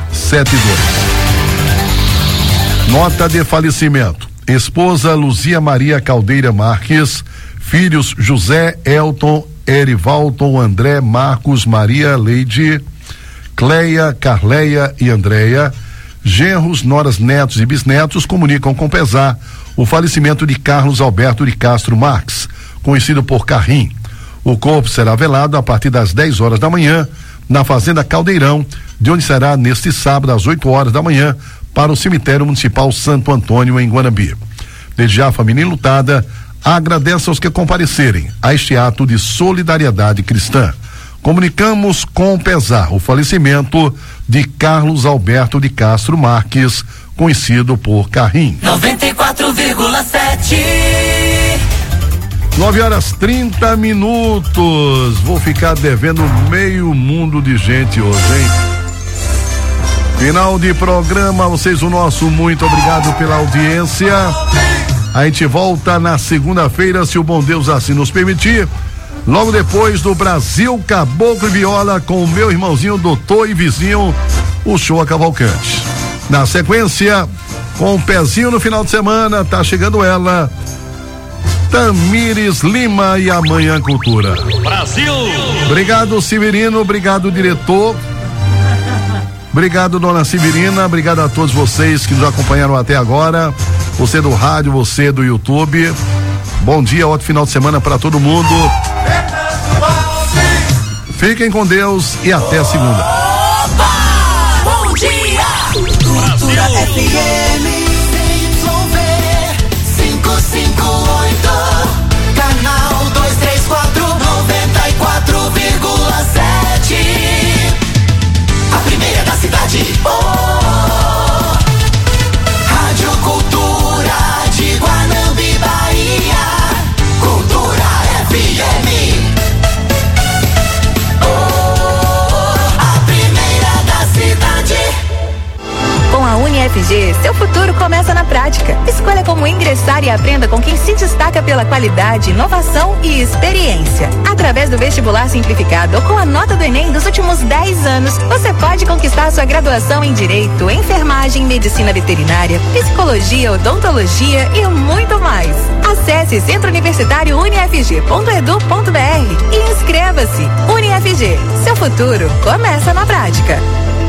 Nota de falecimento. Esposa Luzia Maria Caldeira Marques, filhos José, Elton, Erivalton, André, Marcos, Maria, Leide, Cleia, Carleia e Andréia. Genros, noras, netos e bisnetos comunicam com pesar o falecimento de Carlos Alberto de Castro Marques, conhecido por Carrim. O corpo será velado a partir das 10 horas da manhã na Fazenda Caldeirão, de onde será neste sábado às 8 horas da manhã para o Cemitério Municipal Santo Antônio, em Guanambi. Desde já, a família enlutada agradece aos que comparecerem a este ato de solidariedade cristã. Comunicamos com pesar o falecimento de Carlos Alberto de Castro Marques, conhecido por Carrim. 94,7. 9h30. Vou ficar devendo meio mundo de gente hoje, hein? Final de programa, vocês o nosso muito obrigado pela audiência. A gente volta na segunda-feira, se o bom Deus assim nos permitir. Logo depois do Brasil Caboclo e Viola com o meu irmãozinho, doutor e vizinho, o Show a Cavalcante. Na sequência, com um pezinho no final de semana, tá chegando ela, Tamires Lima e Amanhã Cultura. Brasil! Obrigado, Severino, obrigado, diretor. Obrigado, dona Severina, obrigado a todos vocês que nos acompanharam até agora. Você do rádio, você do YouTube. Bom dia, ótimo final de semana para todo mundo. Fiquem com Deus e até segunda. Opa! Bom dia! Cultura FM 558, canal 234, 94,7. A primeira da cidade. Rádio Cultura de Guanambi, Bahia. Cultura FM. A primeira da cidade. Com a UniFG, seu futuro começa na prática. Escolha como ingressar e aprenda com quem se destaca pela qualidade, inovação e experiência. Através do vestibular simplificado ou com a nota do Enem dos últimos 10 anos, você pode conquistar sua graduação em Direito, Enfermagem, Medicina Veterinária, Psicologia, Odontologia e muito mais. Acesse centrouniversitariounifg.edu.br e inscreva-se. UniFG, seu futuro começa na prática.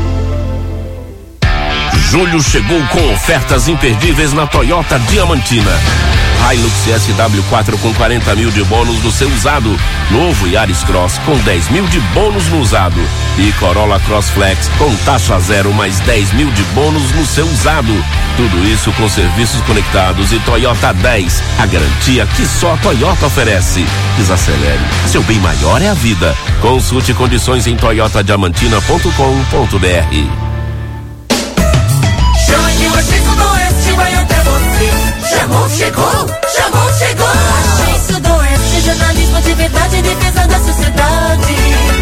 Julho chegou com ofertas imperdíveis na Toyota Diamantina. Hilux SW4 com 40 mil de bônus no seu usado. Novo Yaris Cross com 10 mil de bônus no usado. E Corolla Cross Flex com taxa zero mais 10 mil de bônus no seu usado. Tudo isso com serviços conectados e Toyota 10. A garantia que só a Toyota oferece. Desacelere. Seu bem maior é a vida. Consulte condições em toyotadiamantina.com.br. Chame o Agência do Oeste, vai até você. Chamou, chegou, chamou, chegou. Agência do Oeste, jornalismo de verdade, defesa da sociedade.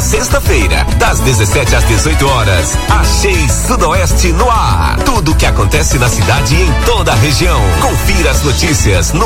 sexta-feira, das 17 às 18 horas. Achei Sudoeste no ar. Tudo o que acontece na cidade e em toda a região. Confira as notícias no